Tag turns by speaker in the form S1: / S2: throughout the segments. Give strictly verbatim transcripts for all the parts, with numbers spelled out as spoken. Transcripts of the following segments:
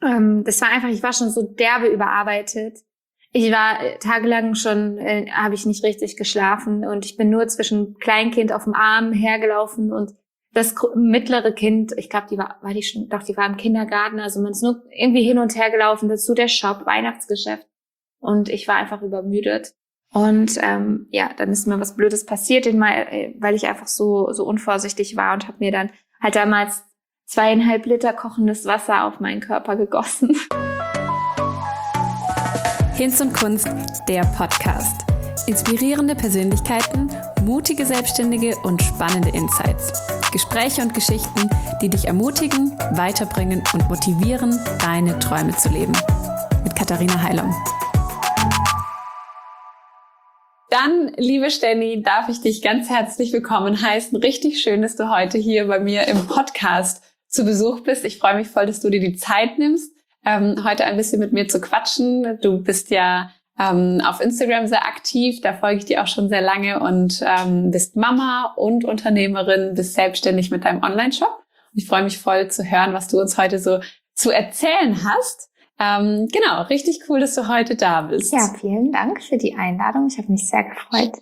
S1: Ähm, das war einfach, ich war schon so derbe überarbeitet. Ich war äh, tagelang schon, äh, habe ich nicht richtig geschlafen und ich bin nur zwischen Kleinkind auf dem Arm hergelaufen und das gr- mittlere Kind, ich glaube, die war, war die schon, doch, die war im Kindergarten, also man ist nur irgendwie hin und her gelaufen, dazu der Shop, Weihnachtsgeschäft und ich war einfach übermüdet. Und ähm, ja, dann ist mir was Blödes passiert, in mein, weil ich einfach so so unvorsichtig war und habe mir dann halt damals zweieinhalb Liter kochendes Wasser auf meinen Körper gegossen.
S2: Hinz und Kunst, der Podcast. Inspirierende Persönlichkeiten, mutige Selbstständige und spannende Insights. Gespräche und Geschichten, die dich ermutigen, weiterbringen und motivieren, deine Träume zu leben. Mit Katharina Heilung. Dann, liebe Stenni, darf ich dich ganz herzlich willkommen heißen. Richtig schön, dass du heute hier bei mir im Podcast zu Besuch bist. Ich freue mich voll, dass du dir die Zeit nimmst, ähm, heute ein bisschen mit mir zu quatschen. Du bist ja ähm, auf Instagram sehr aktiv, da folge ich dir auch schon sehr lange und ähm, bist Mama und Unternehmerin, bist selbstständig mit deinem Online-Shop. Ich freue mich voll zu hören, was du uns heute so zu erzählen hast. Ähm, genau, richtig cool, dass du heute da bist.
S1: Ja, vielen Dank für die Einladung. Ich habe mich sehr gefreut.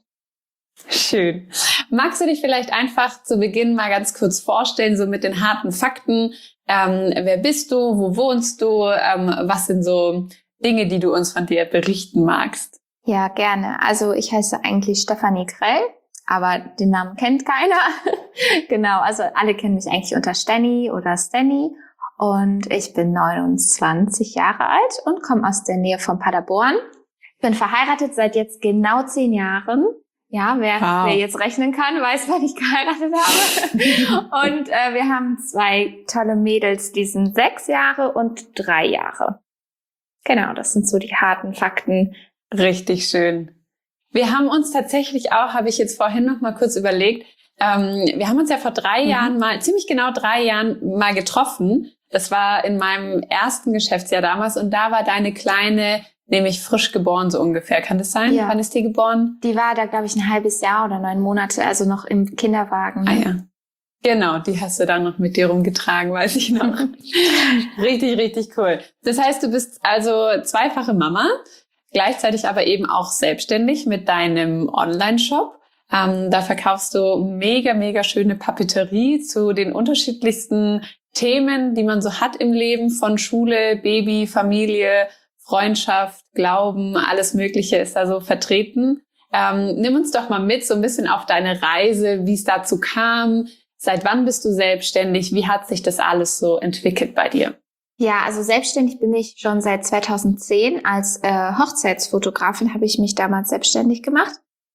S2: Schön. Magst du dich vielleicht einfach zu Beginn mal ganz kurz vorstellen, so mit den harten Fakten? Ähm, wer bist du? Wo wohnst du? Ähm, was sind so Dinge, die du uns von dir berichten magst?
S1: Ja, gerne. Also ich heiße eigentlich Stefanie Grell, aber den Namen kennt keiner. Genau, also alle kennen mich eigentlich unter Stenni oder Stenni. Und ich bin neunundzwanzig Jahre alt und komme aus der Nähe von Paderborn. Bin verheiratet seit jetzt genau zehn Jahren. Ja, wer, wow. wer jetzt rechnen kann, weiß, wann ich geheiratet habe. Und äh, wir haben zwei tolle Mädels, die sind sechs Jahre und drei Jahre. Genau, das sind so die harten Fakten.
S2: Richtig schön. Wir haben uns tatsächlich auch, habe ich jetzt vorhin noch mal kurz überlegt, ähm, wir haben uns ja vor drei mhm. Jahren mal, ziemlich genau drei Jahren mal getroffen. Das war in meinem ersten Geschäftsjahr damals und da war deine Kleine nämlich frisch geboren, so ungefähr. Kann das sein?
S1: Ja.
S2: Wann ist die geboren?
S1: Die war da, glaube ich, ein halbes Jahr oder neun Monate, also noch im Kinderwagen.
S2: Ah ja. Genau, die hast du dann noch mit dir rumgetragen, weiß ich noch. Richtig, richtig cool. Das heißt, du bist also zweifache Mama, gleichzeitig aber eben auch selbstständig mit deinem Online-Shop. Ähm, da verkaufst du mega, mega schöne Papeterie zu den unterschiedlichsten Themen, die man so hat im Leben, von Schule, Baby, Familie, Freundschaft, Glauben, alles Mögliche ist da so vertreten. Ähm, nimm uns doch mal mit so ein bisschen auf deine Reise, wie es dazu kam. Seit wann bist du selbstständig? Wie hat sich das alles so entwickelt bei dir?
S1: Ja, also selbstständig bin ich schon seit zweitausendzehn. Als äh, Hochzeitsfotografin habe ich mich damals selbstständig gemacht.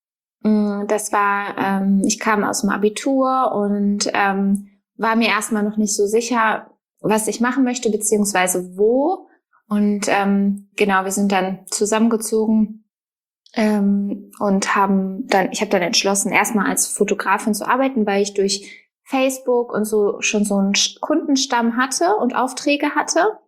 S1: Das war, ähm, ich kam aus dem Abitur und ähm, war mir erstmal noch nicht so sicher, was ich machen möchte, beziehungsweise wo. Und ähm, genau, wir sind dann zusammengezogen ähm, und haben dann, ich habe dann entschlossen, erstmal als Fotografin zu arbeiten, weil ich durch Facebook und so schon so einen Kundenstamm hatte und Aufträge hatte.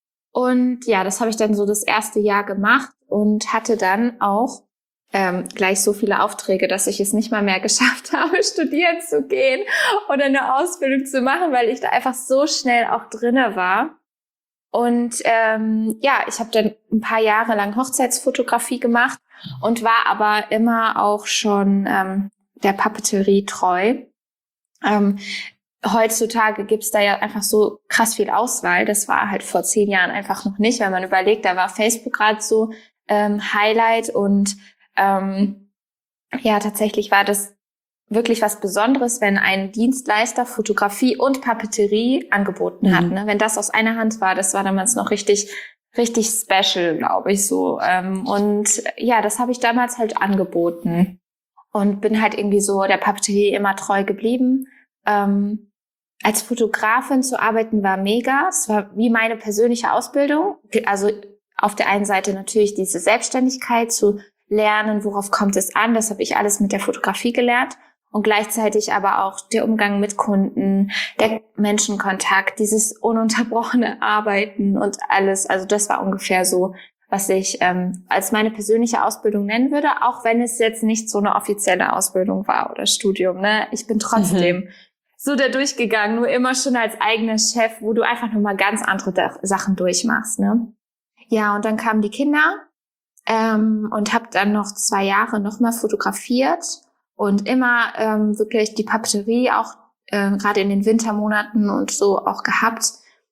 S1: Und ja, das habe ich dann so das erste Jahr gemacht und hatte dann auch ähm, gleich so viele Aufträge, dass ich es nicht mal mehr geschafft habe, studieren zu gehen oder eine Ausbildung zu machen, weil ich da einfach so schnell auch drinne war. Und ähm, ja, ich habe dann ein paar Jahre lang Hochzeitsfotografie gemacht und war aber immer auch schon ähm, der Papeterie treu. Ähm, heutzutage gibt's da ja einfach so krass viel Auswahl. Das war halt vor zehn Jahren einfach noch nicht, wenn man überlegt, da war Facebook gerade so ähm, Highlight und ähm, ja, tatsächlich war das wirklich was Besonderes, wenn ein Dienstleister Fotografie und Papeterie angeboten hat. Mhm. Ne? Wenn das aus einer Hand war, das war damals noch richtig, richtig special, glaube ich so. Ähm, und ja, das habe ich damals halt angeboten und bin halt irgendwie so der Papeterie immer treu geblieben. Ähm, als Fotografin zu arbeiten war mega. Es war wie meine persönliche Ausbildung. Also auf der einen Seite natürlich diese Selbstständigkeit zu lernen, worauf kommt es an. Das habe ich alles mit der Fotografie gelernt. Und gleichzeitig aber auch der Umgang mit Kunden, der Menschenkontakt, dieses ununterbrochene Arbeiten und alles. Also das war ungefähr so, was ich ähm, als meine persönliche Ausbildung nennen würde, auch wenn es jetzt nicht so eine offizielle Ausbildung war oder Studium. Ne? Ich bin trotzdem mhm. so da durchgegangen, nur immer schon als eigener Chef, wo du einfach nochmal ganz andere da- Sachen durchmachst, ne? Ja, und dann kamen die Kinder ähm, und habe dann noch zwei Jahre nochmal fotografiert und immer ähm, wirklich die Papeterie auch äh, gerade in den Wintermonaten und so auch gehabt.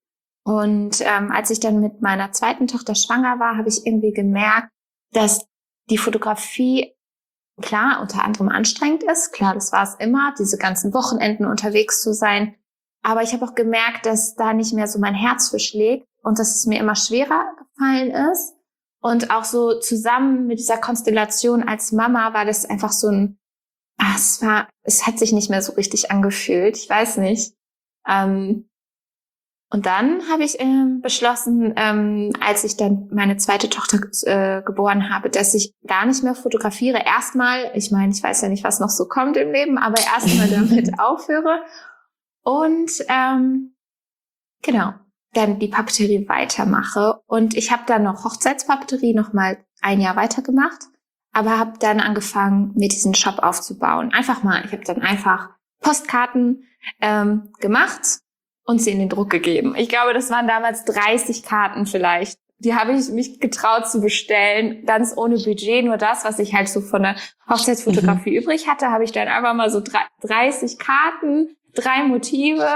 S1: Und ähm, als ich dann mit meiner zweiten Tochter schwanger war, habe ich irgendwie gemerkt, dass die Fotografie klar unter anderem anstrengend ist. Klar, das war es immer, diese ganzen Wochenenden unterwegs zu sein. Aber ich habe auch gemerkt, dass da nicht mehr so mein Herz für schlägt und dass es mir immer schwerer gefallen ist. Und auch so zusammen mit dieser Konstellation als Mama war das einfach so ein, ach, es war, es hat sich nicht mehr so richtig angefühlt. Ich weiß nicht. Ähm, Und dann habe ich ähm, beschlossen, ähm, als ich dann meine zweite Tochter äh, geboren habe, dass ich gar nicht mehr fotografiere. Erstmal, ich meine, ich weiß ja nicht, was noch so kommt im Leben, aber erstmal damit aufhöre. Und ähm, genau, dann die Papeterie weitermache. Und ich habe dann noch Hochzeitspapeterie noch mal ein Jahr weitergemacht, aber habe dann angefangen, mir diesen Shop aufzubauen. Einfach mal, ich habe dann einfach Postkarten ähm, gemacht und sie in den Druck gegeben. Ich glaube, das waren damals dreißig Karten vielleicht. Die habe ich mich getraut zu bestellen, ganz ohne Budget. Nur das, was ich halt so von der Hochzeitsfotografie mhm. übrig hatte, habe ich dann einfach mal so dreißig Karten, drei Motive.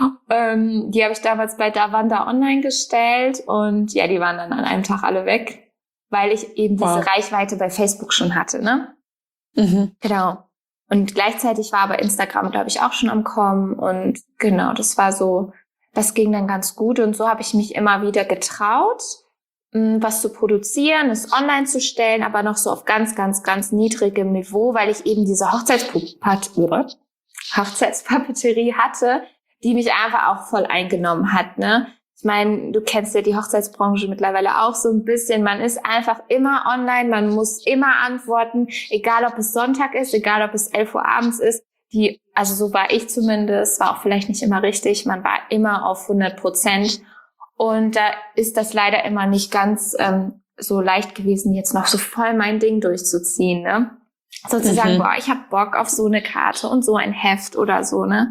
S1: Ähm, die habe ich damals bei Davanda online gestellt. Und ja, die waren dann an einem Tag alle weg, weil ich eben wow. diese Reichweite bei Facebook schon hatte, ne? Mhm. Genau. Und gleichzeitig war aber Instagram, glaube ich, auch schon am Kommen. Und genau, das war so, das ging dann ganz gut. Und so habe ich mich immer wieder getraut, was zu produzieren, es online zu stellen, aber noch so auf ganz, ganz, ganz niedrigem Niveau, weil ich eben diese Hochzeitspapeterie Hochzeitspapeterie hatte, die mich einfach auch voll eingenommen hat, ne? Ich meine, du kennst ja die Hochzeitsbranche mittlerweile auch so ein bisschen. Man ist einfach immer online, man muss immer antworten, egal ob es Sonntag ist, egal ob es elf Uhr abends ist. Die, also so war ich zumindest, war auch vielleicht nicht immer richtig, man war immer auf hundert Prozent. Und da ist das leider immer nicht ganz ähm, so leicht gewesen, jetzt noch so voll mein Ding durchzuziehen, ne? Sozusagen, mhm. boah, ich hab Bock auf so eine Karte und so ein Heft oder so, ne?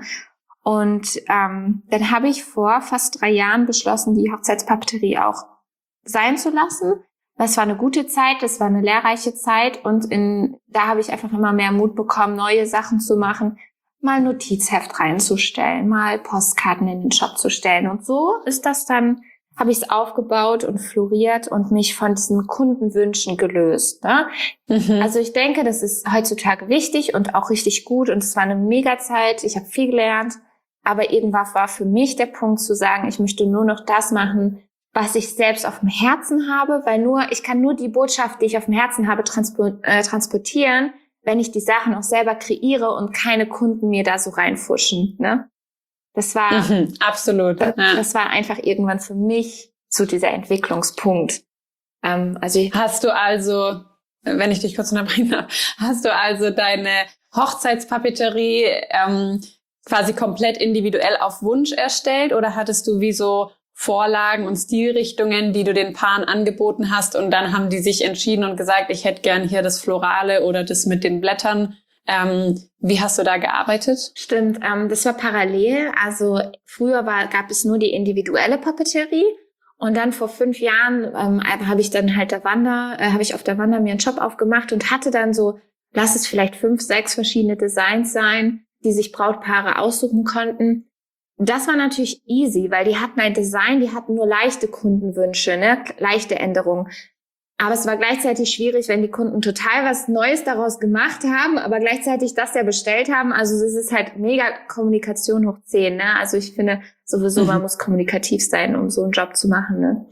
S1: Und ähm, dann habe ich vor fast drei Jahren beschlossen, die Hochzeitspapeterie auch sein zu lassen. Das war eine gute Zeit, das war eine lehrreiche Zeit und in da habe ich einfach immer mehr Mut bekommen, neue Sachen zu machen, mal ein Notizheft reinzustellen, mal Postkarten in den Shop zu stellen. Und so ist das dann, habe ich es aufgebaut und floriert und mich von diesen Kundenwünschen gelöst. Ne? Mhm. Also ich denke, das ist heutzutage wichtig und auch richtig gut und es war eine Mega-Zeit, ich habe viel gelernt. Aber irgendwann war für mich der Punkt zu sagen, ich möchte nur noch das machen, was ich selbst auf dem Herzen habe, weil nur ich kann nur die Botschaft, die ich auf dem Herzen habe, transport, äh, transportieren, wenn ich die Sachen auch selber kreiere und keine Kunden mir da so reinfuschen. Ne? Das war
S2: mhm, absolut.
S1: Das,
S2: ja.
S1: das war einfach irgendwann für mich so dieser Entwicklungspunkt. Ähm, also ich,
S2: hast du also, wenn ich dich kurz unterbrechen darf, hast du also deine Hochzeitspapeterie ähm, quasi komplett individuell auf Wunsch erstellt oder hattest du wie so Vorlagen und Stilrichtungen, die du den Paaren angeboten hast und dann haben die sich entschieden und gesagt, ich hätte gern hier das Florale oder das mit den Blättern. Ähm, wie hast du da gearbeitet?
S1: Stimmt, ähm, das war parallel. Also früher war, gab es nur die individuelle Papeterie und dann vor fünf Jahren ähm, habe ich dann halt Davanda, äh, habe ich auf Davanda mir einen Shop aufgemacht und hatte dann so, lass es vielleicht fünf, sechs verschiedene Designs sein, die sich Brautpaare aussuchen konnten. Das war natürlich easy, weil die hatten ein Design, die hatten nur leichte Kundenwünsche, ne, leichte Änderungen. Aber es war gleichzeitig schwierig, wenn die Kunden total was Neues daraus gemacht haben, aber gleichzeitig das ja bestellt haben. Also es ist halt mega Kommunikation hoch zehn, ne? Also ich finde sowieso, mhm. man muss kommunikativ sein, um so einen Job zu machen, ne?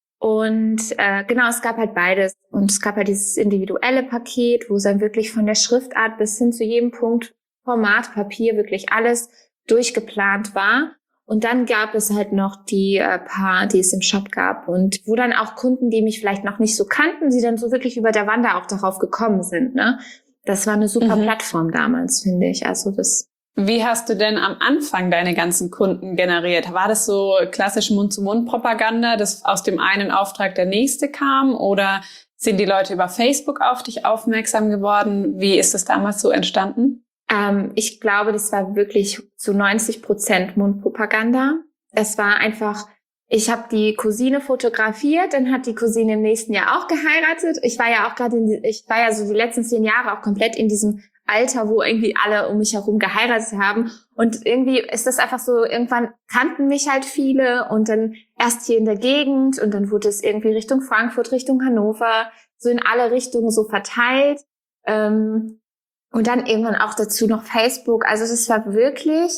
S1: Und äh, genau, es gab halt beides. Und es gab halt dieses individuelle Paket, wo es dann wirklich von der Schriftart bis hin zu jedem Punkt Format, Papier, wirklich alles durchgeplant war. Und dann gab es halt noch die äh, paar, die es im Shop gab und wo dann auch Kunden, die mich vielleicht noch nicht so kannten, sie dann so wirklich über Davanda auch darauf gekommen sind. Ne? Das war eine super mhm. Plattform damals, finde ich. Also das.
S2: Wie hast du denn am Anfang deine ganzen Kunden generiert? War das so klassisch Mund-zu-Mund-Propaganda, dass aus dem einen Auftrag der nächste kam? Oder sind die Leute über Facebook auf dich aufmerksam geworden? Wie ist es damals so entstanden?
S1: Ähm, ich glaube, das war wirklich zu neunzig Prozent Mundpropaganda. Es war einfach, ich habe die Cousine fotografiert, dann hat die Cousine im nächsten Jahr auch geheiratet. Ich war ja auch gerade, in die, ich war ja so die letzten zehn Jahre auch komplett in diesem Alter, wo irgendwie alle um mich herum geheiratet haben. Und irgendwie ist das einfach so, irgendwann kannten mich halt viele und dann erst hier in der Gegend und dann wurde es irgendwie Richtung Frankfurt, Richtung Hannover, so in alle Richtungen so verteilt. Ähm, und dann irgendwann auch dazu noch Facebook. Also das war wirklich,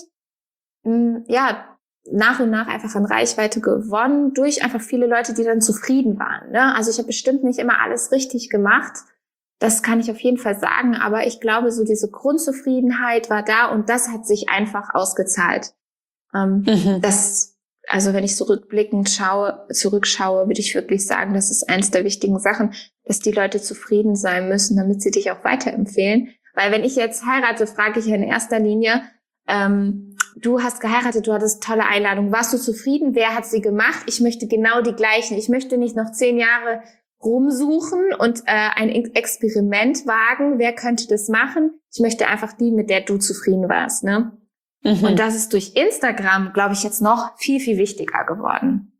S1: mh, ja, nach und nach einfach an Reichweite gewonnen durch einfach viele Leute, die dann zufrieden waren. Ne? Also ich habe bestimmt nicht immer alles richtig gemacht. Das kann ich auf jeden Fall sagen. Aber ich glaube, so diese Grundzufriedenheit war da und das hat sich einfach ausgezahlt. Ähm, mhm. Das, also wenn ich zurückblickend schaue, zurückschaue, würde ich wirklich sagen, das ist eins der wichtigen Sachen, dass die Leute zufrieden sein müssen, damit sie dich auch weiterempfehlen. Weil wenn ich jetzt heirate, frage ich ja in erster Linie, ähm, du hast geheiratet, du hattest tolle Einladung. Warst du zufrieden? Wer hat sie gemacht? Ich möchte genau die gleichen. Ich möchte nicht noch zehn Jahre rumsuchen und äh, ein Experiment wagen. Wer könnte das machen? Ich möchte einfach die, mit der du zufrieden warst. Ne? Mhm. Und das ist durch Instagram, glaube ich, jetzt noch viel, viel wichtiger geworden.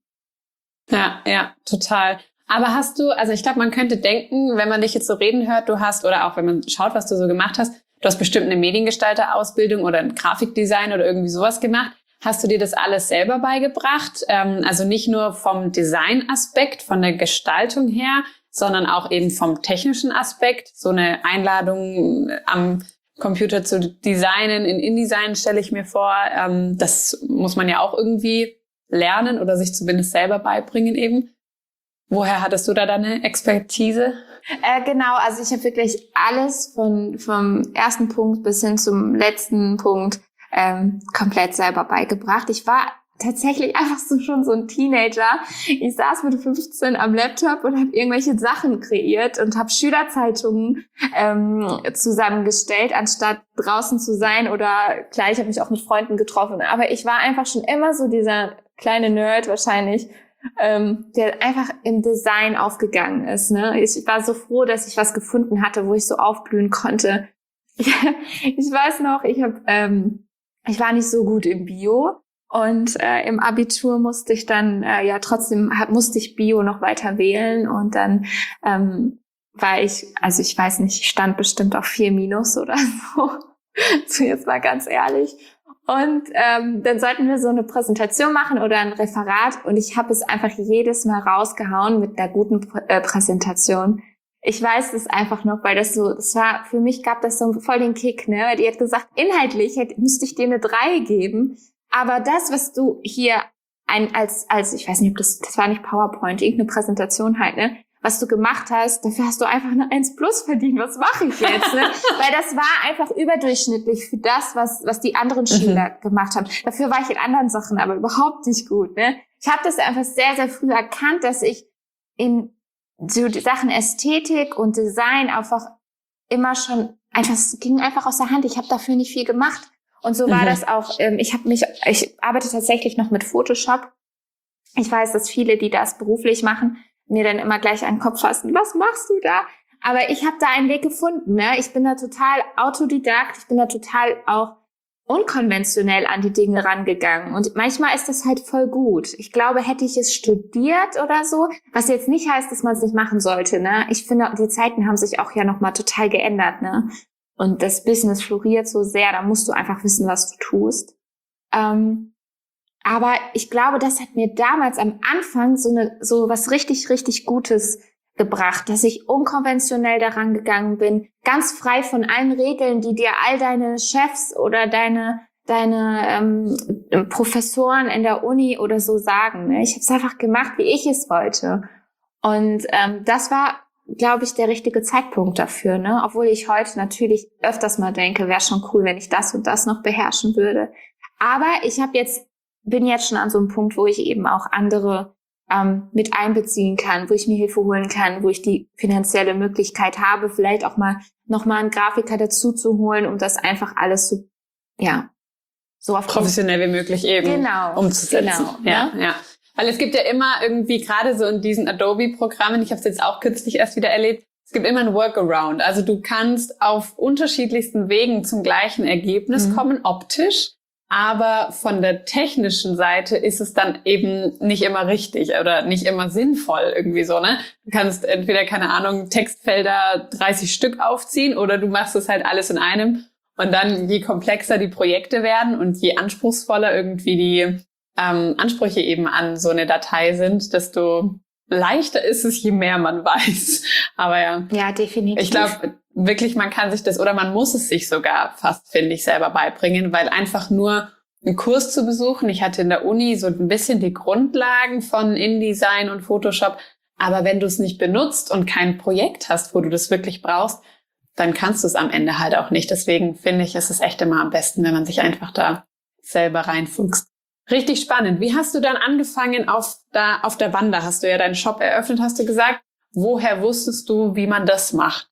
S2: Ja, ja, total. Aber hast du, also ich glaube, man könnte denken, wenn man dich jetzt so reden hört, du hast, oder auch wenn man schaut, was du so gemacht hast, du hast bestimmt eine Mediengestalter-Ausbildung oder ein Grafikdesign oder irgendwie sowas gemacht. Hast du dir das alles selber beigebracht? Ähm, also nicht nur vom Design-Aspekt, von der Gestaltung her, sondern auch eben vom technischen Aspekt. So eine Einladung am Computer zu designen, in InDesign stelle ich mir vor. Ähm, das muss man ja auch irgendwie lernen oder sich zumindest selber beibringen eben. Woher hattest du da deine Expertise?
S1: Äh, genau, also ich habe wirklich alles von vom ersten Punkt bis hin zum letzten Punkt ähm, komplett selber beigebracht. Ich war tatsächlich einfach so schon so ein Teenager. Ich saß mit fünfzehn am Laptop und habe irgendwelche Sachen kreiert und habe Schülerzeitungen ähm, zusammengestellt, anstatt draußen zu sein oder klar, ich habe mich auch mit Freunden getroffen. Aber ich war einfach schon immer so dieser kleine Nerd wahrscheinlich, ähm, der einfach im Design aufgegangen ist. Ne? Ich war so froh, dass ich was gefunden hatte, wo ich so aufblühen konnte. Ich, ich weiß noch, ich habe, ähm, ich war nicht so gut im Bio und äh, im Abitur musste ich dann äh, ja trotzdem hab, musste ich Bio noch weiter wählen und dann ähm, war ich, also ich weiß nicht, ich stand bestimmt auf vier Minus oder so. So jetzt mal ganz ehrlich. Und ähm, dann sollten wir so eine Präsentation machen oder ein Referat und ich habe es einfach jedes Mal rausgehauen mit einer guten Pr- äh, Präsentation. Ich weiß es einfach noch, weil das so, das war, für mich gab das so voll den Kick, ne? Weil die hat gesagt, inhaltlich hätte, müsste ich dir eine drei geben, aber das, was du hier ein, als, als, ich weiß nicht, ob das, das war nicht PowerPoint, irgendeine Präsentation halt, ne? Was du gemacht hast, dafür hast du einfach eine eins plus verdient. Was mache ich jetzt? Ne? Weil das war einfach überdurchschnittlich für das, was was die anderen Schüler mhm. gemacht haben. Dafür war ich in anderen Sachen aber überhaupt nicht gut. Ne? Ich habe das einfach sehr, sehr früh erkannt, dass ich in so die Sachen Ästhetik und Design einfach immer schon, einfach es ging einfach aus der Hand. Ich habe dafür nicht viel gemacht. Und so war mhm. das auch. Ähm, ich habe mich, ich arbeite tatsächlich noch mit Photoshop. Ich weiß, dass viele, die das beruflich machen, mir dann immer gleich an den Kopf fassen, was machst du da? Aber ich habe da einen Weg gefunden. Ne? Ich bin da total autodidakt, ich bin da total auch unkonventionell an die Dinge rangegangen. Und manchmal ist das halt voll gut. Ich glaube, hätte ich es studiert oder so, was jetzt nicht heißt, dass man es nicht machen sollte. Ne? Ich finde, die Zeiten haben sich auch ja nochmal total geändert. Ne? Und das Business floriert so sehr, da musst du einfach wissen, was du tust. Ähm, Aber ich glaube, das hat mir damals am Anfang so eine so was richtig, richtig Gutes gebracht, dass ich unkonventionell daran gegangen bin, ganz frei von allen Regeln, die dir all deine Chefs oder deine deine ähm, Professoren in der Uni oder so sagen. Ne? Ich habe es einfach gemacht, wie ich es wollte. Und ähm, das war, glaube ich, der richtige Zeitpunkt dafür. Ne? Obwohl ich heute natürlich öfters mal denke, wäre schon cool, wenn ich das und das noch beherrschen würde. Aber ich habe jetzt bin jetzt schon an so einem Punkt, wo ich eben auch andere ähm, mit einbeziehen kann, wo ich mir Hilfe holen kann, wo ich die finanzielle Möglichkeit habe, vielleicht auch mal nochmal einen Grafiker dazu zu holen, um das einfach alles so, ja, so auf
S2: professionell wie möglich eben
S1: genau,
S2: umzusetzen.
S1: Genau,
S2: ja,
S1: ne?
S2: ja. Weil es gibt ja immer irgendwie, gerade so in diesen Adobe-Programmen, ich habe es jetzt auch kürzlich erst wieder erlebt, es gibt immer ein Workaround. Also du kannst auf unterschiedlichsten Wegen zum gleichen Ergebnis mhm. kommen, optisch. Aber von der technischen Seite ist es dann eben nicht immer richtig oder nicht immer sinnvoll irgendwie so, ne? Du kannst entweder, keine Ahnung, Textfelder dreißig Stück aufziehen oder du machst es halt alles in einem. Und dann, je komplexer die Projekte werden und je anspruchsvoller irgendwie die ähm, Ansprüche eben an so eine Datei sind, desto leichter ist es, je mehr man weiß. Aber ja.
S1: Ja, definitiv.
S2: Ich glaube wirklich, man kann sich das oder man muss es sich sogar fast, finde ich, selber beibringen, weil einfach nur einen Kurs zu besuchen. Ich hatte in der Uni so ein bisschen die Grundlagen von InDesign und Photoshop. Aber wenn du es nicht benutzt und kein Projekt hast, wo du das wirklich brauchst, dann kannst du es am Ende halt auch nicht. Deswegen finde ich, ist es echt immer am besten, wenn man sich einfach da selber reinfuchst. Richtig spannend. Wie hast du dann angefangen auf der, auf der Wanda? Hast du ja deinen Shop eröffnet, hast du gesagt. Woher wusstest du, wie man das macht?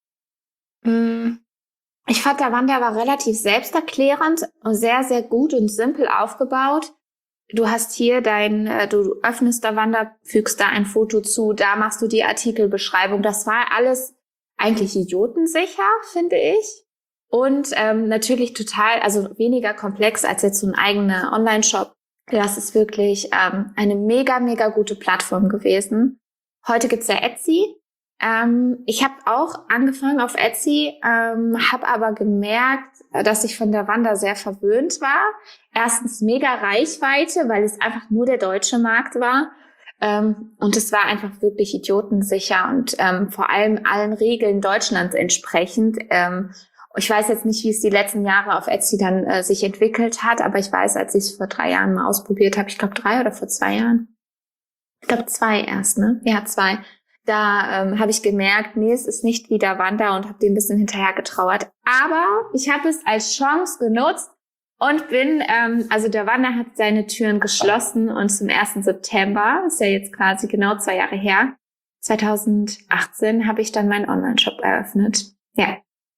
S1: Ich fand, der Wanda war relativ selbsterklärend und sehr, sehr gut und simpel aufgebaut. Du hast hier dein, du öffnest der Wanda, fügst da ein Foto zu, da machst du die Artikelbeschreibung. Das war alles eigentlich idiotensicher, finde ich. Und ähm, natürlich total, also weniger komplex als jetzt so ein eigener Online-Shop. Das ist wirklich ähm, eine mega, mega gute Plattform gewesen. Heute gibt's ja Etsy. Ähm, ich habe auch angefangen auf Etsy, ähm, habe aber gemerkt, dass ich von der Wanda sehr verwöhnt war. Erstens mega Reichweite, weil es einfach nur der deutsche Markt war. Ähm, und es war einfach wirklich idiotensicher und ähm, vor allem allen Regeln Deutschlands entsprechend. Ähm, ich weiß jetzt nicht, wie es die letzten Jahre auf Etsy dann äh, sich entwickelt hat, aber ich weiß, als ich es vor drei Jahren mal ausprobiert habe, ich glaube drei oder vor zwei Jahren, ich glaube zwei erst, ne? Ja, zwei. Da ähm, habe ich gemerkt, nee, es ist nicht wieder Wanda und habe dem ein bisschen hinterher getrauert. Aber ich habe es als Chance genutzt und bin, ähm, also der Wanda hat seine Türen geschlossen und zum ersten September, ist ja jetzt quasi genau zwei Jahre her, zwanzig achtzehn, habe ich dann meinen Online-Shop eröffnet. Ja.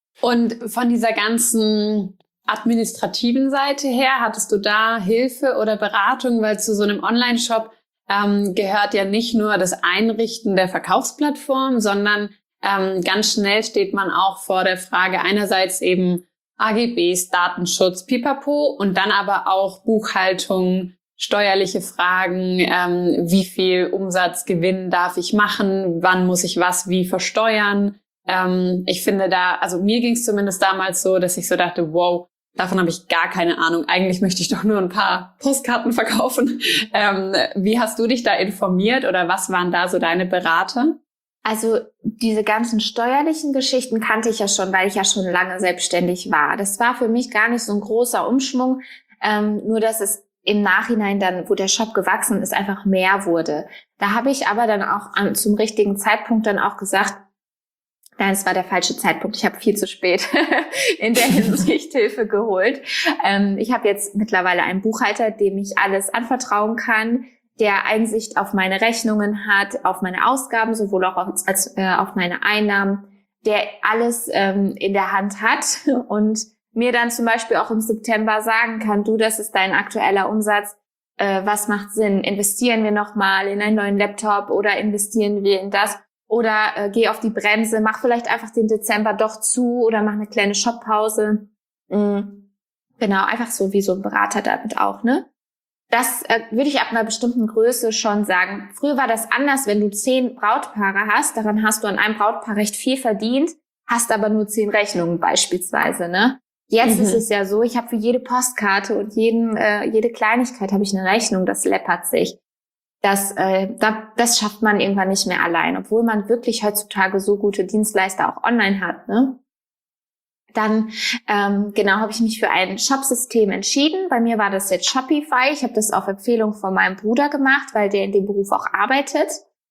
S2: Und von dieser ganzen administrativen Seite her, hattest du da Hilfe oder Beratung, weil zu so einem Online-Shop ähm, gehört ja nicht nur das Einrichten der Verkaufsplattform, sondern ähm, ganz schnell steht man auch vor der Frage einerseits eben A G Bs, Datenschutz, Pipapo und dann aber auch Buchhaltung, steuerliche Fragen, ähm, wie viel Umsatzgewinn darf ich machen, wann muss ich was wie versteuern. Ähm, ich finde da, also mir ging es zumindest damals so, dass ich so dachte, wow, davon habe ich gar keine Ahnung. Eigentlich möchte ich doch nur ein paar Postkarten verkaufen. Ähm, wie hast du dich da informiert oder was waren da so deine Berater?
S1: Also diese ganzen steuerlichen Geschichten kannte ich ja schon, weil ich ja schon lange selbstständig war. Das war für mich gar nicht so ein großer Umschwung, ähm, nur dass es im Nachhinein dann, wo der Shop gewachsen ist, einfach mehr wurde. Da habe ich aber dann auch an, zum richtigen Zeitpunkt dann auch gesagt, nein, es war der falsche Zeitpunkt. Ich habe viel zu spät in der Hinsicht Hilfe geholt. Ähm, ich habe jetzt mittlerweile einen Buchhalter, dem ich alles anvertrauen kann, der Einsicht auf meine Rechnungen hat, auf meine Ausgaben, sowohl auch als, als äh, auf meine Einnahmen, der alles ähm, in der Hand hat und mir dann zum Beispiel auch im September sagen kann, du, das ist dein aktueller Umsatz, äh, was macht Sinn? Investieren wir nochmal in einen neuen Laptop oder investieren wir in das? Oder äh, geh auf die Bremse, mach vielleicht einfach den Dezember doch zu oder mach eine kleine Shoppause. Mhm. Genau, einfach so wie so ein Berater damit auch, ne? Das äh, würde ich ab einer bestimmten Größe schon sagen. Früher war das anders, wenn du zehn Brautpaare hast, daran hast du an einem Brautpaar recht viel verdient, hast aber nur zehn Rechnungen beispielsweise, ne? Jetzt mhm. ist es ja so, ich habe für jede Postkarte und jeden, äh, jede Kleinigkeit habe ich eine Rechnung, das läppert sich. Das, äh, da, das schafft man irgendwann nicht mehr allein, obwohl man wirklich heutzutage so gute Dienstleister auch online hat, ne? Dann ähm, genau habe ich mich für ein Shopsystem entschieden. Bei mir war das jetzt Shopify. Ich habe das auf Empfehlung von meinem Bruder gemacht, weil der in dem Beruf auch arbeitet.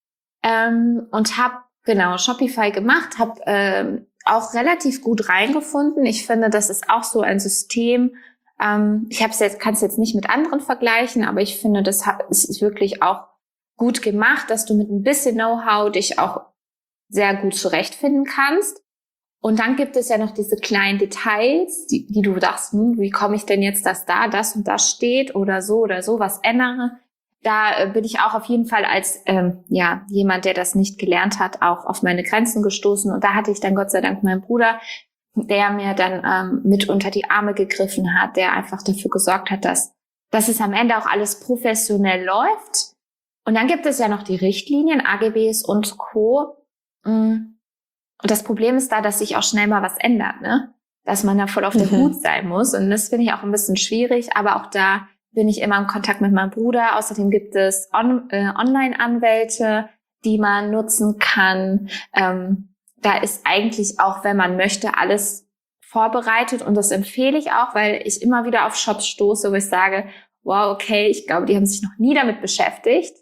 S1: Ähm, und habe genau Shopify gemacht, habe ähm, auch relativ gut reingefunden. Ich finde, das ist auch so ein System. Ähm, ich habe es jetzt, kann es jetzt nicht mit anderen vergleichen, aber ich finde, das hat, es ist wirklich auch gut gemacht, dass du mit ein bisschen Know-how dich auch sehr gut zurechtfinden kannst. Und dann gibt es ja noch diese kleinen Details, die, die du dachtest, hm, wie komme ich denn jetzt, dass da das und das steht oder so oder so was ändere. da äh, bin ich auch auf jeden Fall als ähm, ja jemand, der das nicht gelernt hat, auch auf meine Grenzen gestoßen. Und da hatte ich dann Gott sei Dank meinen Bruder, der mir dann ähm, mit unter die Arme gegriffen hat, der einfach dafür gesorgt hat, dass, dass es am Ende auch alles professionell läuft. Und dann gibt es ja noch die Richtlinien, A G Bs und Co. Und das Problem ist da, dass sich auch schnell mal was ändert, ne? Dass man da voll auf der
S2: Mhm.
S1: Hut sein muss. Und das finde ich auch ein bisschen schwierig. Aber auch da bin ich immer im Kontakt mit meinem Bruder. Außerdem gibt es on, äh, Online-Anwälte, die man nutzen kann. Ähm, da ist eigentlich auch, wenn man möchte, alles vorbereitet. Und das empfehle ich auch, weil ich immer wieder auf Shops stoße, wo ich sage, wow, okay, ich glaube, die haben sich noch nie damit beschäftigt.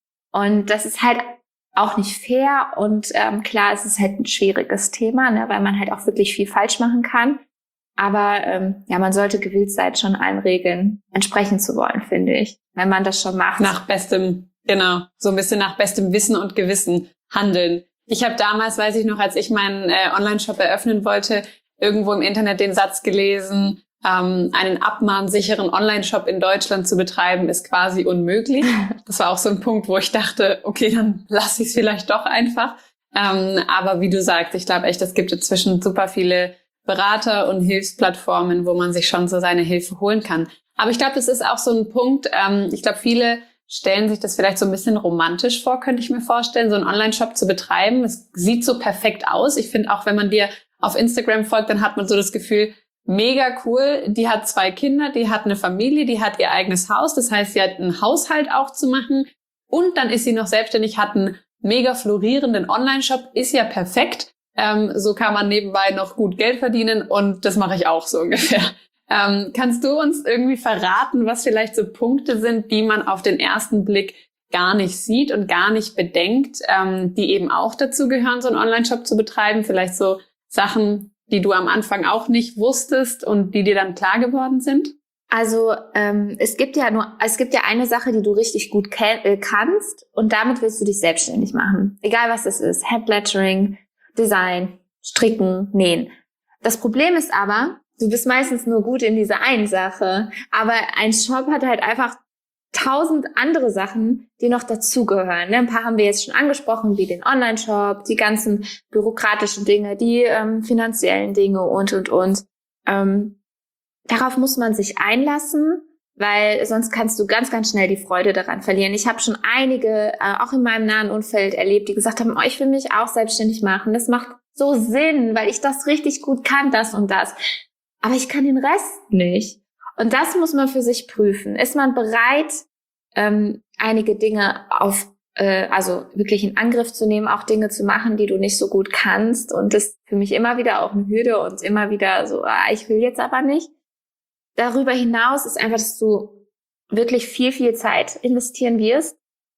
S1: Und das ist halt auch nicht fair. Und ähm, klar, es ist halt ein schwieriges Thema, ne, weil man halt auch wirklich viel falsch machen kann. Aber ähm, ja, man sollte gewillt sein, schon allen Regeln entsprechen zu wollen, finde ich. Wenn man das schon macht.
S2: Nach bestem, genau, so ein bisschen nach bestem Wissen und Gewissen handeln. Ich habe damals, weiß ich noch, als ich meinen äh, Online-Shop eröffnen wollte, irgendwo im Internet den Satz gelesen, ähm, einen abmahnsicheren Online-Shop in Deutschland zu betreiben, ist quasi unmöglich. Das war auch so ein Punkt, wo ich dachte, okay, dann lasse ich es vielleicht doch einfach. Ähm, aber wie du sagst, ich glaube echt, es gibt inzwischen super viele Berater und Hilfsplattformen, wo man sich schon so seine Hilfe holen kann. Aber ich glaube, das ist auch so ein Punkt, ähm, ich glaube, viele stellen sich das vielleicht so ein bisschen romantisch vor, könnte ich mir vorstellen, so einen Online-Shop zu betreiben. Es sieht so perfekt aus. Ich finde auch, wenn man dir auf Instagram folgt, dann hat man so das Gefühl, mega cool, die hat zwei Kinder, die hat eine Familie, die hat ihr eigenes Haus. Das heißt, sie hat einen Haushalt auch zu machen. Und dann ist sie noch selbstständig, hat einen mega florierenden Online-Shop. Ist ja perfekt. Ähm, so kann man nebenbei noch gut Geld verdienen. Und das mache ich auch so ungefähr. Ähm, kannst du uns irgendwie verraten, was vielleicht so Punkte sind, die man auf den ersten Blick gar nicht sieht und gar nicht bedenkt, ähm, die eben auch dazu gehören, so einen Online-Shop zu betreiben? Vielleicht so Sachen, die du am Anfang auch nicht wusstest und die dir dann klar geworden sind?
S1: Also ähm, es gibt ja nur, es gibt ja eine Sache, die du richtig gut ke- äh, kannst und damit willst du dich selbstständig machen. Egal was es ist, Handlettering, Design, Stricken, Nähen. Das Problem ist aber, du bist meistens nur gut in dieser einen Sache, aber ein Shop hat halt einfach tausend andere Sachen, die noch dazugehören. Ne? Ein paar haben wir jetzt schon angesprochen, wie den Online-Shop, die ganzen bürokratischen Dinge, die ähm, finanziellen Dinge und, und, und. Ähm, darauf muss man sich einlassen, weil sonst kannst du ganz, ganz schnell die Freude daran verlieren. Ich habe schon einige, äh, auch in meinem nahen Umfeld erlebt, die gesagt haben, oh, ich will mich auch selbstständig machen. Das macht so Sinn, weil ich das richtig gut kann, das und das. Aber ich kann den Rest nicht. Und das muss man für sich prüfen. Ist man bereit, ähm, einige Dinge auf, äh, also wirklich in Angriff zu nehmen, auch Dinge zu machen, die du nicht so gut kannst? Und das ist für mich immer wieder auch eine Hürde und immer wieder so, ah, ich will jetzt aber nicht. Darüber hinaus ist einfach, dass du wirklich viel, viel Zeit investieren wirst.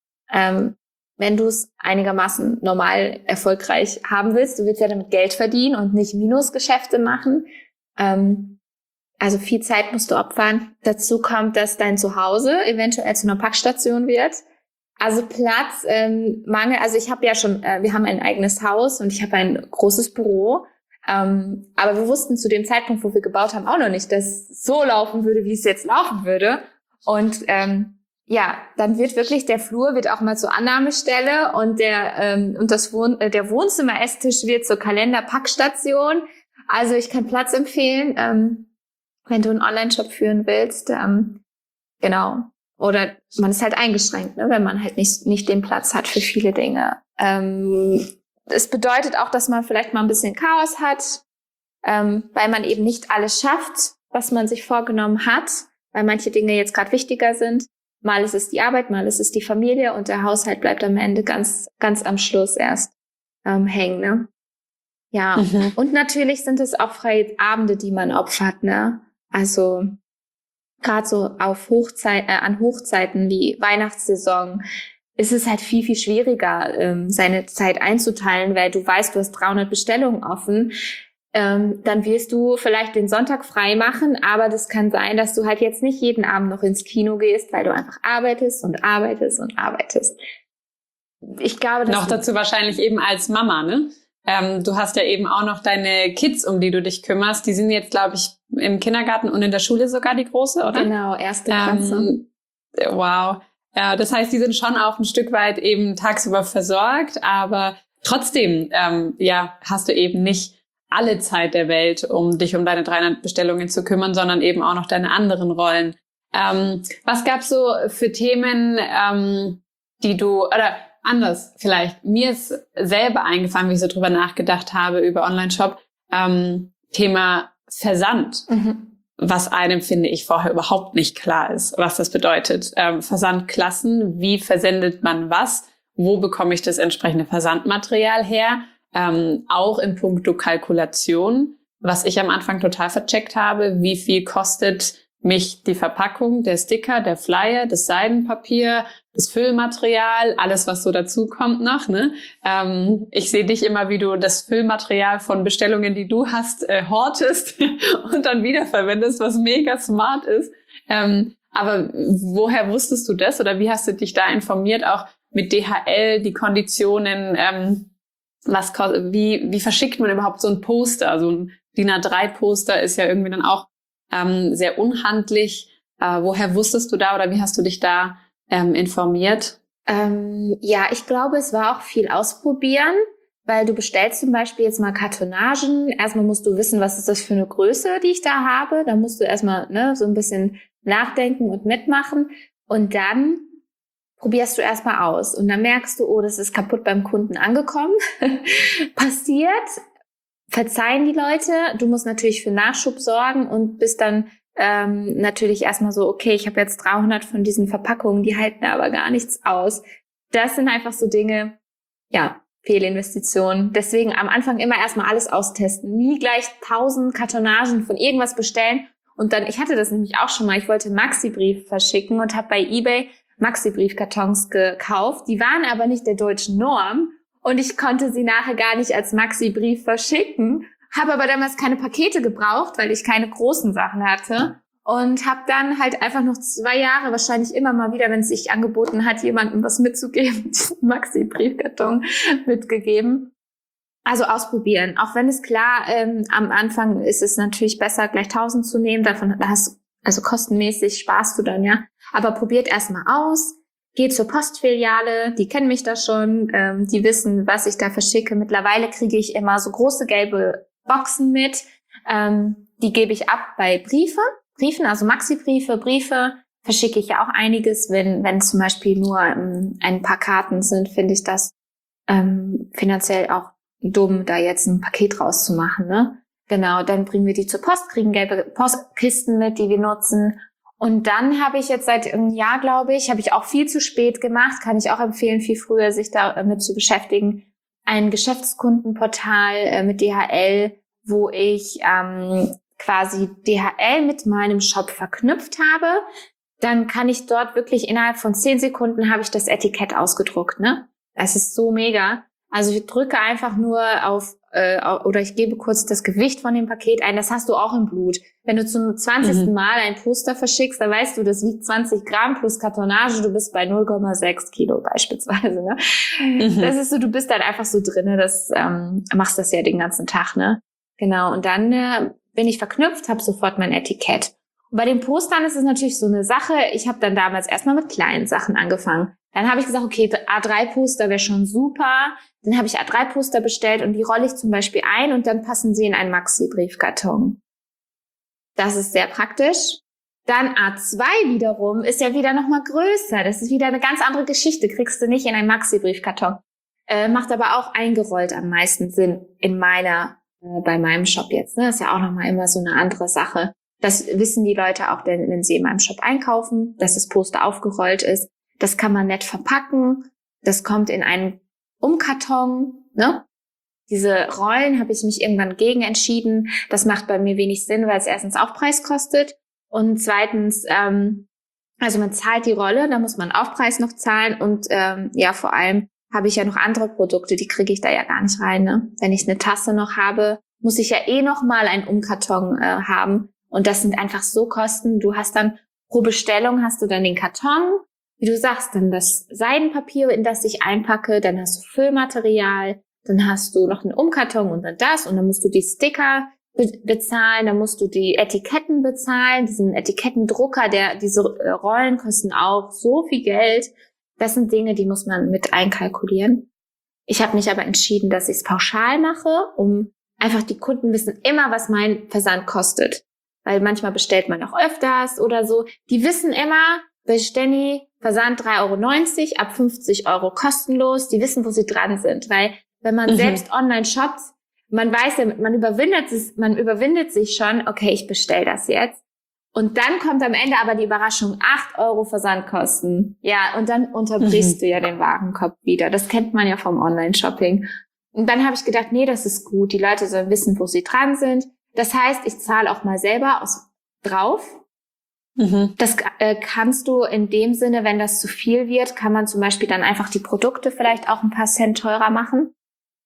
S1: Ähm, wenn du es einigermaßen normal erfolgreich haben willst, du willst ja damit Geld verdienen und nicht Minusgeschäfte machen. Ähm, Also viel Zeit musst du opfern. Dazu kommt, dass dein Zuhause eventuell zu einer Packstation wird. Also Platz, ähm, Mangel. Also ich habe ja schon, äh, wir haben ein eigenes Haus und ich habe ein großes Büro. Ähm, aber wir wussten zu dem Zeitpunkt, wo wir gebaut haben, auch noch nicht, dass es so laufen würde, wie es jetzt laufen würde. Und ähm, ja, dann wird wirklich der Flur wird auch mal zur Annahmestelle und der ähm, und das Wohn äh, der Wohnzimmer-Esstisch wird zur Kalender-Packstation. Also ich kann Platz empfehlen. Ähm, wenn du einen Online-Shop führen willst, ähm, genau. Oder man ist halt eingeschränkt, ne, wenn man halt nicht nicht den Platz hat für viele Dinge. Ähm, es bedeutet auch, dass man vielleicht mal ein bisschen Chaos hat, ähm, weil man eben nicht alles schafft, was man sich vorgenommen hat, weil manche Dinge jetzt gerade wichtiger sind. Mal ist es die Arbeit, mal ist es die Familie und der Haushalt bleibt am Ende ganz ganz am Schluss erst ähm, hängen, ne? Ja,
S2: Mhm.
S1: und natürlich sind es auch freie Abende, die man opfert, ne? Also gerade so auf Hochzeit, äh, an Hochzeiten wie Weihnachtssaison ist es halt viel, viel schwieriger, ähm, seine Zeit einzuteilen, weil du weißt, du hast dreihundert Bestellungen offen. Ähm, dann wirst du vielleicht den Sonntag frei machen, aber das kann sein, dass du halt jetzt nicht jeden Abend noch ins Kino gehst, weil du einfach arbeitest und arbeitest und arbeitest. Ich glaube, dass
S2: Noch dazu wahrscheinlich eben als Mama, ne? Ähm, du hast ja eben auch noch deine Kids, um die du dich kümmerst. Die sind jetzt, glaube ich, im Kindergarten und in der Schule sogar die Große, oder?
S1: Genau, erste Klasse.
S2: Ähm, wow. Ja, das heißt, die sind schon auch ein Stück weit eben tagsüber versorgt, aber trotzdem, ähm, ja, hast du eben nicht alle Zeit der Welt, um dich um deine dreihundert Bestellungen zu kümmern, sondern eben auch noch deine anderen Rollen. Ähm, was gab's so für Themen, ähm, die du, oder anders vielleicht, mir ist selber eingefallen, wie ich so drüber nachgedacht habe über Online-Shop, ähm, Thema Versand. Mhm. Was einem, finde ich, vorher überhaupt nicht klar ist, was das bedeutet. Ähm, Versandklassen, wie versendet man was, wo bekomme ich das entsprechende Versandmaterial her, ähm, auch in puncto Kalkulation, was ich am Anfang total vercheckt habe, wie viel kostet mich die Verpackung, der Sticker, der Flyer, das Seidenpapier, das Füllmaterial, alles, was so dazu kommt noch. Ne? Ähm, ich sehe dich immer, wie du das Füllmaterial von Bestellungen, die du hast, äh, hortest und dann wiederverwendest, was mega smart ist. Ähm, aber woher wusstest du das oder wie hast du dich da informiert, auch mit D H L, die Konditionen, ähm, was wie, wie verschickt man überhaupt so ein Poster? Also ein D I N A drei Poster ist ja irgendwie dann auch ähm, sehr unhandlich. Äh, woher wusstest du da oder wie hast du dich da ähm, informiert?
S1: Ähm, ja, ich glaube, es war auch viel ausprobieren, weil du bestellst zum Beispiel jetzt mal Kartonagen. Erstmal musst du wissen, was ist das für eine Größe, die ich da habe. Da musst du erstmal ne, so ein bisschen nachdenken und mitmachen. Und dann probierst du erstmal aus. Und dann merkst du, oh, das ist kaputt beim Kunden angekommen. Passiert. Verzeihen die Leute. Du musst natürlich für Nachschub sorgen und bist dann ähm, natürlich erstmal so, okay, ich habe jetzt dreihundert von diesen Verpackungen, die halten aber gar nichts aus. Das sind einfach so Dinge, ja, Fehlinvestitionen. Deswegen am Anfang immer erstmal alles austesten. Nie gleich tausend Kartonagen von irgendwas bestellen. Und dann, ich hatte das nämlich auch schon mal, ich wollte Maxi-Brief verschicken und habe bei eBay Maxi-Briefkartons gekauft. Die waren aber nicht der deutschen Norm. Und ich konnte sie nachher gar nicht als Maxi-Brief verschicken, habe aber damals keine Pakete gebraucht, weil ich keine großen Sachen hatte und habe dann halt einfach noch zwei Jahre wahrscheinlich immer mal wieder, wenn es sich angeboten hat, jemandem was mitzugeben, Maxi-Briefkarton mitgegeben. Also ausprobieren. Auch wenn es klar, ähm, am Anfang ist es natürlich besser, gleich tausend zu nehmen, davon hast also kostenmäßig sparst du dann, ja. Aber probiert erstmal aus. Geht zur Postfiliale, die kennen mich da schon, ähm, die wissen, was ich da verschicke. Mittlerweile kriege ich immer so große gelbe Boxen mit, ähm, die gebe ich ab bei Briefe, Briefen, also Maxi-Briefe, Briefe, verschicke ich ja auch einiges. Wenn wenn zum Beispiel nur ähm, ein paar Karten sind, finde ich das ähm, finanziell auch dumm, da jetzt ein Paket rauszumachen, ne? Genau, dann bringen wir die zur Post, kriegen gelbe Postkisten mit, die wir nutzen. Und dann habe ich jetzt seit einem Jahr, glaube ich, habe ich auch viel zu spät gemacht, kann ich auch empfehlen, viel früher sich damit zu beschäftigen, ein Geschäftskundenportal äh, mit D H L, wo ich ähm, quasi D H L mit meinem Shop verknüpft habe. Dann kann ich dort wirklich innerhalb von zehn Sekunden habe ich das Etikett ausgedruckt, ne? Das ist so mega. Also ich drücke einfach nur auf äh, oder ich gebe kurz das Gewicht von dem Paket ein. Das hast du auch im Blut. Wenn du zum zwanzigsten Mhm. Mal ein Poster verschickst, dann weißt du, das wiegt zwanzig Gramm plus Kartonage. Du bist bei null Komma sechs Kilo beispielsweise. Ne? Mhm. Das ist so, du bist dann einfach so drinne. Das ähm, machst das ja den ganzen Tag, ne? Genau. Und dann äh, bin ich verknüpft, habe sofort mein Etikett. Und bei den Postern ist es natürlich so eine Sache. Ich habe dann damals erstmal mit kleinen Sachen angefangen. Dann habe ich gesagt, okay, A drei Poster wäre schon super. Dann habe ich A drei Poster bestellt und die rolle ich zum Beispiel ein und dann passen sie in einen Maxi-Briefkarton. Das ist sehr praktisch. Dann A zwei wiederum ist ja wieder nochmal größer. Das ist wieder eine ganz andere Geschichte. Kriegst du nicht in einen Maxi-Briefkarton. Äh, macht aber auch eingerollt am meisten Sinn in meiner, äh, bei meinem Shop jetzt. Ne? Das ist ja auch nochmal immer so eine andere Sache. Das wissen die Leute auch, denn, wenn sie in meinem Shop einkaufen, dass das Poster aufgerollt ist. Das kann man nett verpacken. Das kommt in einen Umkarton, ne? Diese Rollen habe ich mich irgendwann gegen entschieden. Das macht bei mir wenig Sinn, weil es erstens Aufpreis kostet und zweitens, ähm, also man zahlt die Rolle, da muss man Aufpreis noch zahlen und ähm, ja, vor allem habe ich ja noch andere Produkte, die kriege ich da ja gar nicht rein. Ne? Wenn ich eine Tasse noch habe, muss ich ja eh noch mal einen Umkarton äh, haben und das sind einfach so Kosten. Du hast dann pro Bestellung hast du dann den Karton, wie du sagst, dann das Seidenpapier, in das ich einpacke, dann hast du Füllmaterial, dann hast du noch einen Umkarton und dann das und dann musst du die Sticker be- bezahlen, dann musst du die Etiketten bezahlen, diesen Etikettendrucker, der diese äh, Rollen kosten auch so viel Geld. Das sind Dinge, die muss man mit einkalkulieren. Ich habe mich aber entschieden, dass ich es pauschal mache, um einfach die Kunden wissen immer, was mein Versand kostet. Weil manchmal bestellt man auch öfters oder so. Die wissen immer, bei Stenny Versand drei Euro neunzig, ab fünfzig Euro kostenlos. Die wissen, wo sie dran sind. Weil wenn man mhm. selbst online shoppt, man weiß ja, man überwindet es, man überwindet sich schon, okay, ich bestelle das jetzt. Und dann kommt am Ende aber die Überraschung, acht Euro Versandkosten. Ja, und dann unterbrichst mhm. du ja den Warenkorb wieder. Das kennt man ja vom Online-Shopping. Und dann habe ich gedacht, nee, das ist gut. Die Leute sollen wissen, wo sie dran sind. Das heißt, ich zahle auch mal selber aus, drauf. Mhm. Das äh, kannst du in dem Sinne, wenn das zu viel wird, kann man zum Beispiel dann einfach die Produkte vielleicht auch ein paar Cent teurer machen.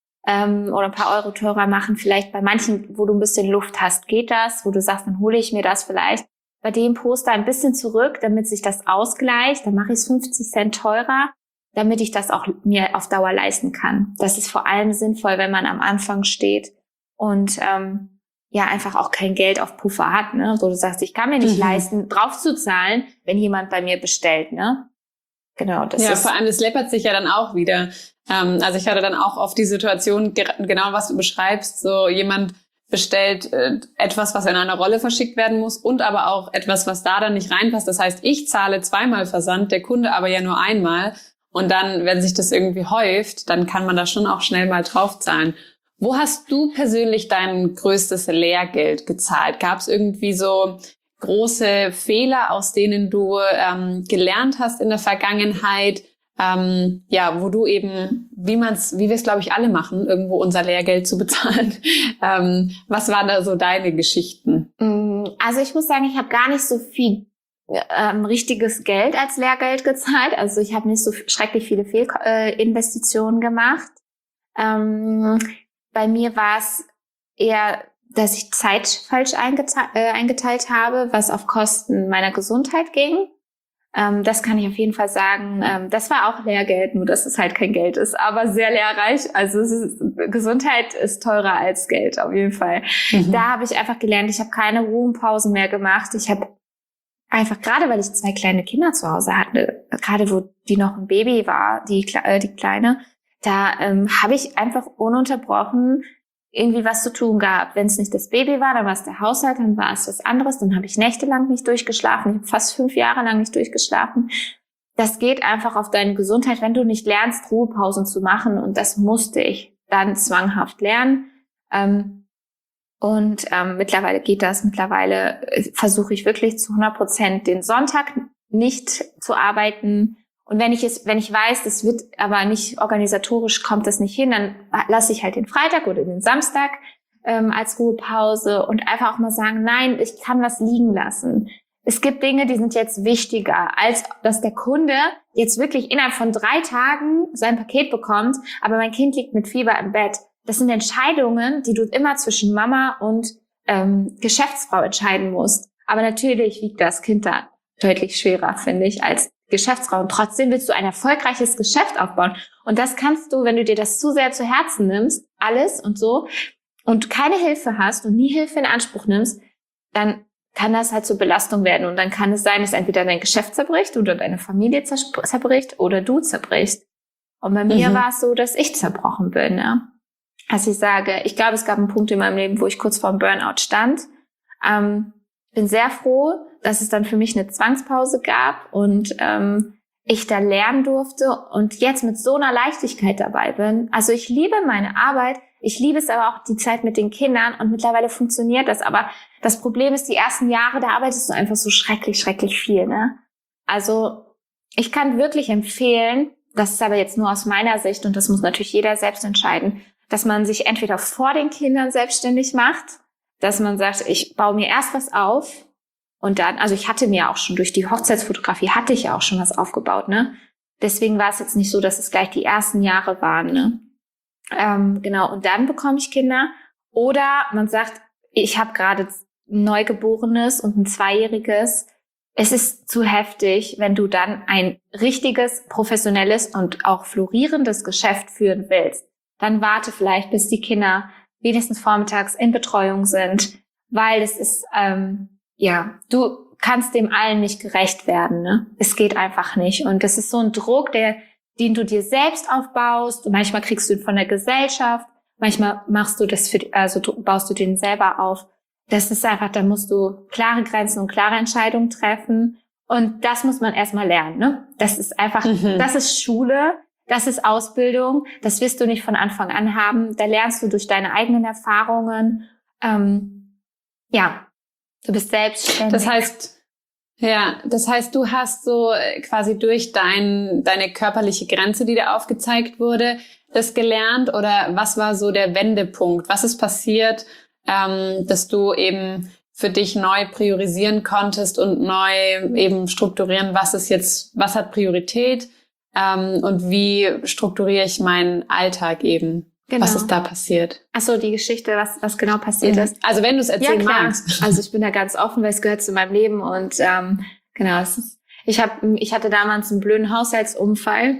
S1: Ähm, oder ein paar Euro teurer machen. Vielleicht bei manchen, wo du ein bisschen Luft hast, geht das. Wo du sagst, dann hole ich mir das vielleicht bei dem Poster ein bisschen zurück, damit sich das ausgleicht. Dann mache ich es fünfzig Cent teurer, damit ich das auch mir auf Dauer leisten kann. Das ist vor allem sinnvoll, wenn man am Anfang steht und ähm, ja einfach auch kein Geld auf Puffer hat, ne? Wo du sagst, ich kann mir nicht mhm. leisten, drauf zu zahlen, wenn jemand bei mir bestellt, ne? Genau, das
S2: ja,
S1: ist...
S2: vor allem, das läppert sich ja dann auch wieder. Ähm, also ich hatte dann auch oft die Situation, genau was du beschreibst, so jemand bestellt äh, etwas, was in einer Rolle verschickt werden muss und aber auch etwas, was da dann nicht reinpasst. Das heißt, ich zahle zweimal Versand, der Kunde aber ja nur einmal. Und dann, wenn sich das irgendwie häuft, dann kann man da schon auch schnell mal draufzahlen. Wo hast du persönlich dein größtes Lehrgeld gezahlt? Gab es irgendwie so große Fehler, aus denen du ähm, gelernt hast in der Vergangenheit? Ähm, ja, wo du eben, wie man's, wie wir es glaube ich alle machen, irgendwo unser Lehrgeld zu bezahlen. ähm, was waren da so deine Geschichten?
S1: Also ich muss sagen, ich habe gar nicht so viel ähm, richtiges Geld als Lehrgeld gezahlt. Also ich habe nicht so schrecklich viele Fehlinvestitionen gemacht. Ähm, bei mir war es eher, dass ich Zeit falsch eingeteilt, äh, eingeteilt habe, was auf Kosten meiner Gesundheit ging. Ähm, das kann ich auf jeden Fall sagen. Ähm, das war auch Lehrgeld, nur dass es halt kein Geld ist, aber sehr lehrreich. Also es ist, Gesundheit ist teurer als Geld, auf jeden Fall. Mhm. Da habe ich einfach gelernt, ich habe keine Ruhepausen mehr gemacht. Ich habe einfach, gerade weil ich zwei kleine Kinder zu Hause hatte, gerade wo die noch ein Baby war, die, äh, die Kleine, da ähm, habe ich einfach ununterbrochen irgendwie was zu tun gehabt. Wenn es nicht das Baby war, dann war es der Haushalt, dann war es was anderes, dann habe ich nächtelang nicht durchgeschlafen. Ich habe fast fünf Jahre lang nicht durchgeschlafen. Das geht einfach auf deine Gesundheit, wenn du nicht lernst, Ruhepausen zu machen. Und das musste ich dann zwanghaft lernen. Ähm, und ähm, mittlerweile geht das. Mittlerweile versuche ich wirklich zu hundert Prozent den Sonntag nicht zu arbeiten. Und wenn ich es, wenn ich weiß, das wird aber nicht organisatorisch, kommt das nicht hin, dann lasse ich halt den Freitag oder den Samstag ähm, als Ruhepause und einfach auch mal sagen, nein, ich kann was liegen lassen. Es gibt Dinge, die sind jetzt wichtiger, als dass der Kunde jetzt wirklich innerhalb von drei Tagen sein Paket bekommt, aber mein Kind liegt mit Fieber im Bett. Das sind Entscheidungen, die du immer zwischen Mama und ähm, Geschäftsfrau entscheiden musst. Aber natürlich wiegt das Kind da deutlich schwerer, finde ich, als Geschäftsfrau. Und trotzdem willst du ein erfolgreiches Geschäft aufbauen. Und das kannst du, wenn du dir das zu sehr zu Herzen nimmst, alles und so, und keine Hilfe hast und nie Hilfe in Anspruch nimmst, dann kann das halt zur Belastung werden. Und dann kann es sein, dass entweder dein Geschäft zerbricht oder deine Familie zerbricht oder du zerbrichst. Und bei mir mhm. war es so, dass ich zerbrochen bin. Ja? Also ich sage, ich glaube, es gab einen Punkt in meinem Leben, wo ich kurz vor dem Burnout stand. Ähm, bin sehr froh, dass es dann für mich eine Zwangspause gab und ähm, ich da lernen durfte und jetzt mit so einer Leichtigkeit dabei bin. Also ich liebe meine Arbeit, ich liebe es aber auch die Zeit mit den Kindern und mittlerweile funktioniert das. Aber das Problem ist, die ersten Jahre, da arbeitest du einfach so schrecklich, schrecklich viel, ne? Also ich kann wirklich empfehlen, das ist aber jetzt nur aus meiner Sicht und das muss natürlich jeder selbst entscheiden, dass man sich entweder vor den Kindern selbstständig macht, dass man sagt, ich baue mir erst was auf und dann, also ich hatte mir auch schon durch die Hochzeitsfotografie, hatte ich ja auch schon was aufgebaut, ne? Deswegen war es jetzt nicht so, dass es gleich die ersten Jahre waren, ne? Ähm, genau, und dann bekomme ich Kinder. Oder man sagt, ich habe gerade ein Neugeborenes und ein Zweijähriges. Es ist zu heftig, wenn du dann ein richtiges, professionelles und auch florierendes Geschäft führen willst. Dann warte vielleicht, bis die Kinder wenigstens vormittags in Betreuung sind, weil es ist, ähm, ja, du kannst dem allen nicht gerecht werden, ne? Es geht einfach nicht. Und das ist so ein Druck, der, den du dir selbst aufbaust. Und manchmal kriegst du ihn von der Gesellschaft, manchmal machst du das für, also du, baust du den selber auf. Das ist einfach, da musst du klare Grenzen und klare Entscheidungen treffen. Und das muss man erstmal lernen, ne? Das ist einfach, mhm. das ist Schule, das ist Ausbildung. Das wirst du nicht von Anfang an haben. Da lernst du durch deine eigenen Erfahrungen. Ähm, ja, du bist selbstständig.
S2: Das heißt, ja, das heißt, du hast so quasi durch dein, deine körperliche Grenze, die dir aufgezeigt wurde, das gelernt, oder was war so der Wendepunkt? Was ist passiert, ähm, dass du eben für dich neu priorisieren konntest und neu eben strukturieren, was ist jetzt, was hat Priorität, ähm, und wie strukturiere ich meinen Alltag eben? Genau. Was ist da passiert?
S1: Ach so, die Geschichte, was was genau passiert mhm. ist.
S2: Also wenn du es erzählen
S1: ja, klar.
S2: magst.
S1: Also ich bin da ganz offen, weil es gehört zu meinem Leben und ähm, genau. Es ist, ich habe, ich hatte damals einen blöden Haushaltsunfall.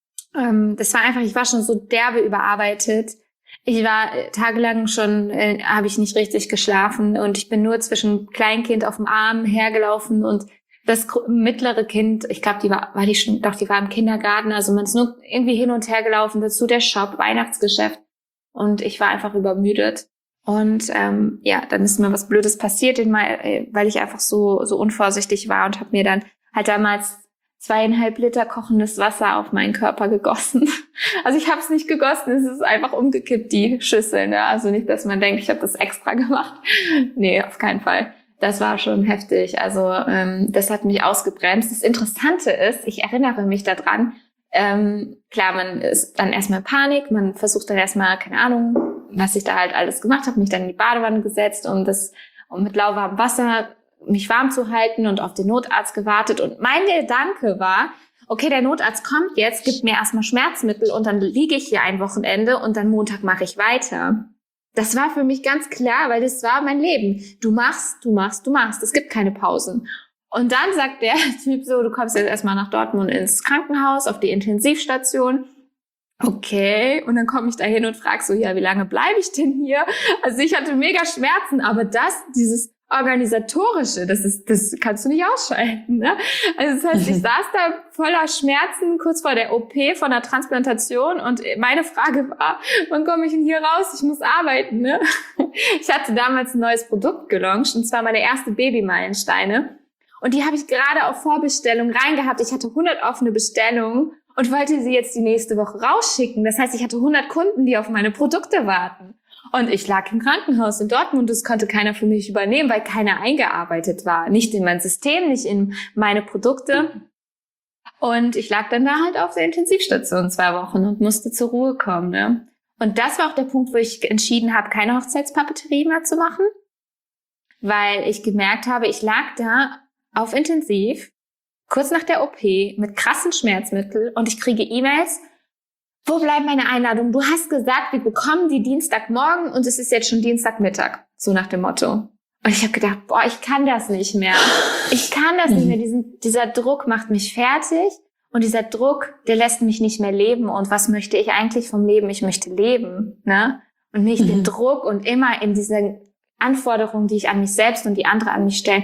S1: Ähm, das war einfach, ich war schon so derbe überarbeitet. Ich war äh, tagelang schon, äh, habe ich nicht richtig geschlafen und ich bin nur zwischen Kleinkind auf dem Arm hergelaufen und das mittlere Kind, ich glaube, die war, war die schon, doch, die war im Kindergarten, also man ist nur irgendwie hin und her gelaufen, dazu der Shop, Weihnachtsgeschäft und ich war einfach übermüdet. Und ähm, ja, dann ist mir was Blödes passiert, weil ich einfach so so unvorsichtig war und habe mir dann halt damals zweieinhalb Liter kochendes Wasser auf meinen Körper gegossen. Also ich habe es nicht gegossen, es ist einfach umgekippt, die Schüssel, ne? Also nicht, dass man denkt, ich habe das extra gemacht. Nee, auf keinen Fall. Das war schon heftig. Also ähm, das hat mich ausgebremst. Das Interessante ist, ich erinnere mich daran, ähm, klar, man ist dann erstmal in Panik, man versucht dann erstmal, keine Ahnung, was ich da halt alles gemacht habe, mich dann in die Badewanne gesetzt, um das, um mit lauwarmem Wasser mich warm zu halten und auf den Notarzt gewartet. Und mein Gedanke war, okay, der Notarzt kommt jetzt, gibt mir erstmal Schmerzmittel und dann liege ich hier ein Wochenende und dann Montag mache ich weiter. Das war für mich ganz klar, weil das war mein Leben. Du machst, du machst, du machst. Es gibt keine Pausen. Und dann sagt der Typ so, du kommst jetzt erstmal nach Dortmund ins Krankenhaus, auf die Intensivstation. Okay, und dann komme ich da hin und frage so, ja, wie lange bleibe ich denn hier? Also ich hatte mega Schmerzen, aber das, dieses Organisatorische, das ist, das kannst du nicht ausschalten, ne? Also das heißt, ich saß da voller Schmerzen kurz vor der O P von der Transplantation und meine Frage war, wann komme ich denn hier raus? Ich muss arbeiten, ne? Ich hatte damals ein neues Produkt gelauncht und zwar meine erste Babymeilensteine und die habe ich gerade auf Vorbestellung reingehabt. Ich hatte hundert offene Bestellungen und wollte sie jetzt die nächste Woche rausschicken. Das heißt, ich hatte hundert Kunden, die auf meine Produkte warten. Und ich lag im Krankenhaus in Dortmund, das konnte keiner für mich übernehmen, weil keiner eingearbeitet war. Nicht in mein System, nicht in meine Produkte. Und ich lag dann da halt auf der Intensivstation zwei Wochen und musste zur Ruhe kommen, ne? Und das war auch der Punkt, wo ich entschieden habe, keine Hochzeitspapeterie mehr zu machen. Weil ich gemerkt habe, ich lag da auf Intensiv, kurz nach der O P, mit krassen Schmerzmitteln und ich kriege E-Mails, wo bleiben meine Einladungen? Du hast gesagt, wir bekommen die Dienstagmorgen und es ist jetzt schon Dienstagmittag. So nach dem Motto. Und ich habe gedacht, boah, ich kann das nicht mehr. Ich kann das nicht mehr. Diesen, dieser Druck macht mich fertig. Und dieser Druck, der lässt mich nicht mehr leben. Und was möchte ich eigentlich vom Leben? Ich möchte leben, ne? Und nicht den Druck und immer in diese Anforderungen, die ich an mich selbst und die andere an mich stellen.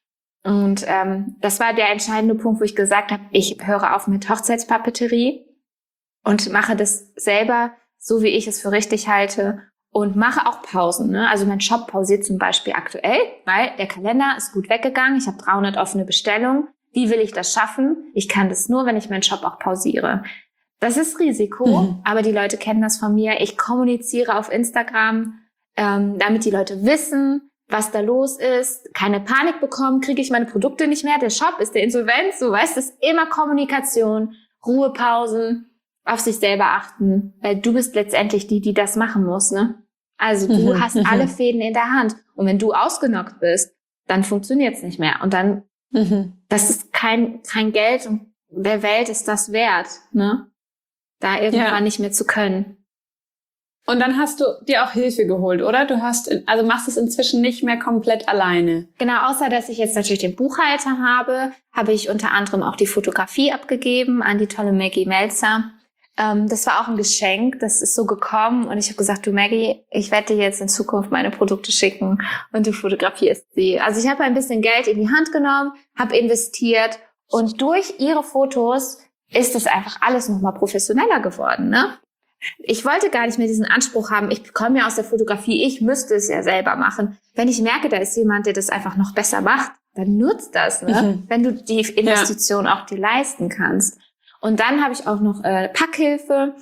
S1: Und ähm, das war der entscheidende Punkt, wo ich gesagt habe, ich höre auf mit Hochzeitspapeterie. Und mache das selber, so wie ich es für richtig halte und mache auch Pausen, ne? Also mein Shop pausiert zum Beispiel aktuell, weil der Kalender ist gut weggegangen. Ich habe dreihundert offene Bestellungen. Wie will ich das schaffen? Ich kann das nur, wenn ich meinen Shop auch pausiere. Das ist Risiko, mhm. aber die Leute kennen das von mir. Ich kommuniziere auf Instagram, ähm, damit die Leute wissen, was da los ist. Keine Panik bekommen, kriege ich meine Produkte nicht mehr. Der Shop ist der Insolvenz, so weißt du, es ist immer Kommunikation, Ruhepausen, auf sich selber achten, weil du bist letztendlich die, die das machen muss, ne? Also du mhm, hast mhm. alle Fäden in der Hand. Und wenn du ausgenockt bist, dann funktioniert's nicht mehr. Und dann, mhm. das ist kein, kein Geld und der Welt ist das wert, ne? Da irgendwann ja. nicht mehr zu können.
S2: Und dann hast du dir auch Hilfe geholt, oder? Du hast, also machst es inzwischen nicht mehr komplett alleine.
S1: Genau, außer dass ich jetzt natürlich den Buchhalter habe, habe ich unter anderem auch die Fotografie abgegeben an die tolle Maggie Melzer. Ähm, das war auch ein Geschenk, das ist so gekommen und ich habe gesagt, du Maggie, ich werde dir jetzt in Zukunft meine Produkte schicken und du fotografierst sie. Also ich habe ein bisschen Geld in die Hand genommen, habe investiert und durch ihre Fotos ist es einfach alles nochmal professioneller geworden, ne? Ich wollte gar nicht mehr diesen Anspruch haben, ich komme ja aus der Fotografie, ich müsste es ja selber machen. Wenn ich merke, da ist jemand, der das einfach noch besser macht, dann nutzt das, ne? Mhm. Wenn du die Investition ja. auch dir leisten kannst. Und dann habe ich auch noch äh, Packhilfe,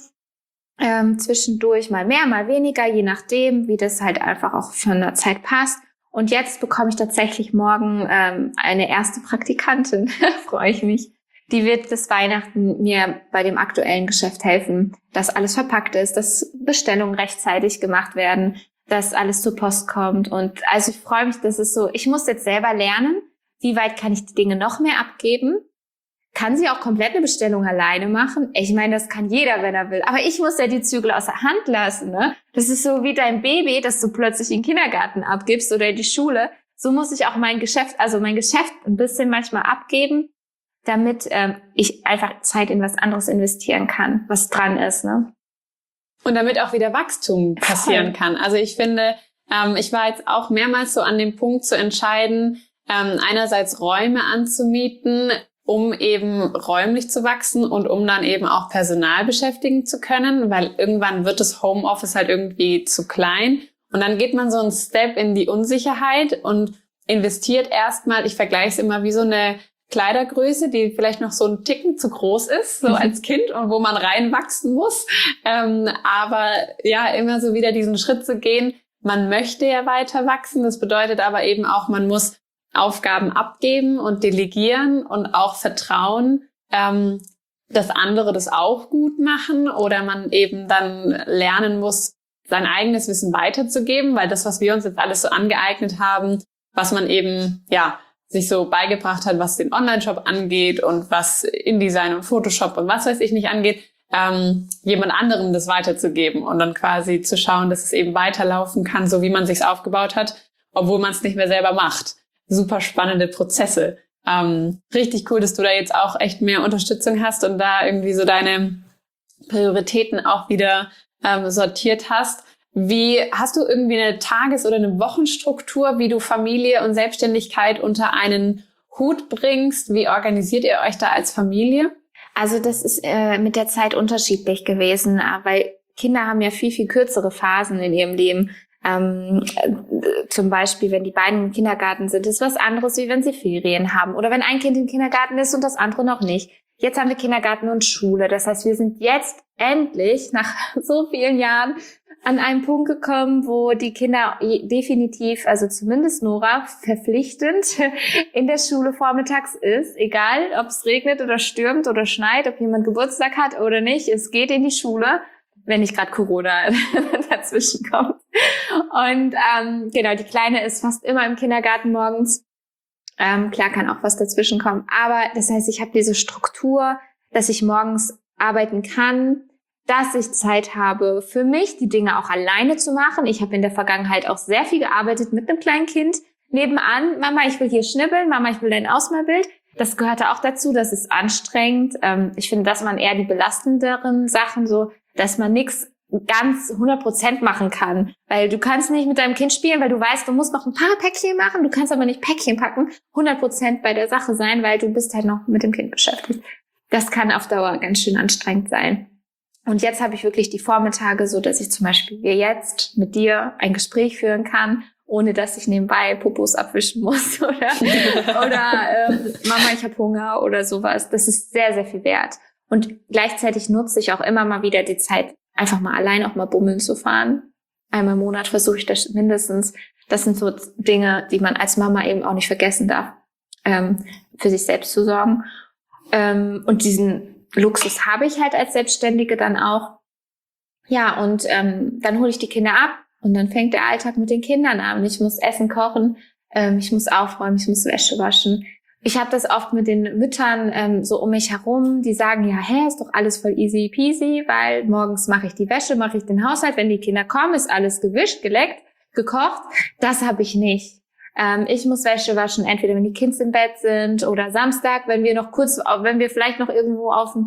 S1: ähm, zwischendurch mal mehr, mal weniger, je nachdem, wie das halt einfach auch von der Zeit passt. Und jetzt bekomme ich tatsächlich morgen ähm, eine erste Praktikantin, freue ich mich. Die wird bis Weihnachten mir bei dem aktuellen Geschäft helfen, dass alles verpackt ist, dass Bestellungen rechtzeitig gemacht werden, dass alles zur Post kommt. Und also ich freue mich, das ist so, ich muss jetzt selber lernen, wie weit kann ich die Dinge noch mehr abgeben. Kann sie auch komplett eine Bestellung alleine machen? Ich meine, das kann jeder, wenn er will. Aber ich muss ja die Zügel aus der Hand lassen, ne? Das ist so wie dein Baby, das du plötzlich in den Kindergarten abgibst oder in die Schule. So muss ich auch mein Geschäft, also mein Geschäft ein bisschen manchmal abgeben, damit ähm, ich einfach Zeit in was anderes investieren kann, was dran ist, ne?
S2: Und damit auch wieder Wachstum passieren kann. Also ich finde, ähm, ich war jetzt auch mehrmals so an dem Punkt zu entscheiden, ähm, einerseits Räume anzumieten, um eben räumlich zu wachsen und um dann eben auch Personal beschäftigen zu können, weil irgendwann wird das Homeoffice halt irgendwie zu klein und dann geht man so einen Step in die Unsicherheit und investiert erstmal, ich vergleiche es immer wie so eine Kleidergröße, die vielleicht noch so ein Ticken zu groß ist, so als Kind und wo man reinwachsen muss, ähm, aber ja, immer so wieder diesen Schritt zu gehen, man möchte ja weiter wachsen, das bedeutet aber eben auch, man muss Aufgaben abgeben und delegieren und auch vertrauen, ähm, dass andere das auch gut machen oder man eben dann lernen muss, sein eigenes Wissen weiterzugeben, weil das, was wir uns jetzt alles so angeeignet haben, was man eben, ja, sich so beigebracht hat, was den Online-Shop angeht und was InDesign und Photoshop und was weiß ich nicht angeht, ähm, jemand anderem das weiterzugeben und dann quasi zu schauen, dass es eben weiterlaufen kann, so wie man sich's aufgebaut hat, obwohl man es nicht mehr selber macht. Super spannende Prozesse. Ähm, richtig cool, dass du da jetzt auch echt mehr Unterstützung hast und da irgendwie so deine Prioritäten auch wieder ähm, sortiert hast. Wie hast du irgendwie eine Tages- oder eine Wochenstruktur, wie du Familie und Selbstständigkeit unter einen Hut bringst? Wie organisiert ihr euch da als Familie?
S1: Also das ist äh, mit der Zeit unterschiedlich gewesen, weil Kinder haben ja viel, viel kürzere Phasen in ihrem Leben. Ähm, äh, zum Beispiel, wenn die beiden im Kindergarten sind, ist was anderes, wie wenn sie Ferien haben. Oder wenn ein Kind im Kindergarten ist und das andere noch nicht. Jetzt haben wir Kindergarten und Schule. Das heißt, wir sind jetzt endlich nach so vielen Jahren an einen Punkt gekommen, wo die Kinder definitiv, also zumindest Nora, verpflichtend in der Schule vormittags ist. Egal, ob es regnet oder stürmt oder schneit, ob jemand Geburtstag hat oder nicht. Es geht in die Schule, wenn nicht gerade Corona dazwischen kommt. Und ähm, genau, die Kleine ist fast immer im Kindergarten morgens. Ähm, klar kann auch was dazwischen kommen. Aber das heißt, ich habe diese Struktur, dass ich morgens arbeiten kann, dass ich Zeit habe für mich, die Dinge auch alleine zu machen. Ich habe in der Vergangenheit auch sehr viel gearbeitet mit einem kleinen Kind. Nebenan, Mama, ich will hier schnibbeln, Mama, ich will dein Ausmalbild. Das gehörte auch dazu, das ist anstrengend. Ähm, ich finde, dass man eher die belastenderen Sachen so, dass man nichts ganz hundert Prozent machen kann. Weil du kannst nicht mit deinem Kind spielen, weil du weißt, du musst noch ein paar Päckchen machen. Du kannst aber nicht Päckchen packen, hundert Prozent bei der Sache sein, weil du bist halt noch mit dem Kind beschäftigt. Das kann auf Dauer ganz schön anstrengend sein. Und jetzt habe ich wirklich die Vormittage, so dass ich zum Beispiel wie jetzt mit dir ein Gespräch führen kann, ohne dass ich nebenbei Popos abwischen muss oder, oder ähm, Mama, ich habe Hunger oder sowas. Das ist sehr, sehr viel wert. Und gleichzeitig nutze ich auch immer mal wieder die Zeit, einfach mal allein auch mal bummeln zu fahren. Einmal im Monat versuche ich das mindestens. Das sind so Dinge, die man als Mama eben auch nicht vergessen darf, ähm, für sich selbst zu sorgen. Ähm, und diesen Luxus habe ich halt als Selbstständige dann auch. Ja, und ähm, dann hole ich die Kinder ab und dann fängt der Alltag mit den Kindern an. Ich muss Essen kochen, ähm, ich muss aufräumen, ich muss Wäsche waschen. Ich habe das oft mit den Müttern ähm, so um mich herum, die sagen, ja, hä, ist doch alles voll easy peasy, weil morgens mache ich die Wäsche, mache ich den Haushalt, wenn die Kinder kommen, ist alles gewischt, geleckt, gekocht. Das habe ich nicht. Ähm, ich muss Wäsche waschen, entweder wenn die Kids im Bett sind oder Samstag, wenn wir noch kurz, wenn wir vielleicht noch irgendwo auf dem,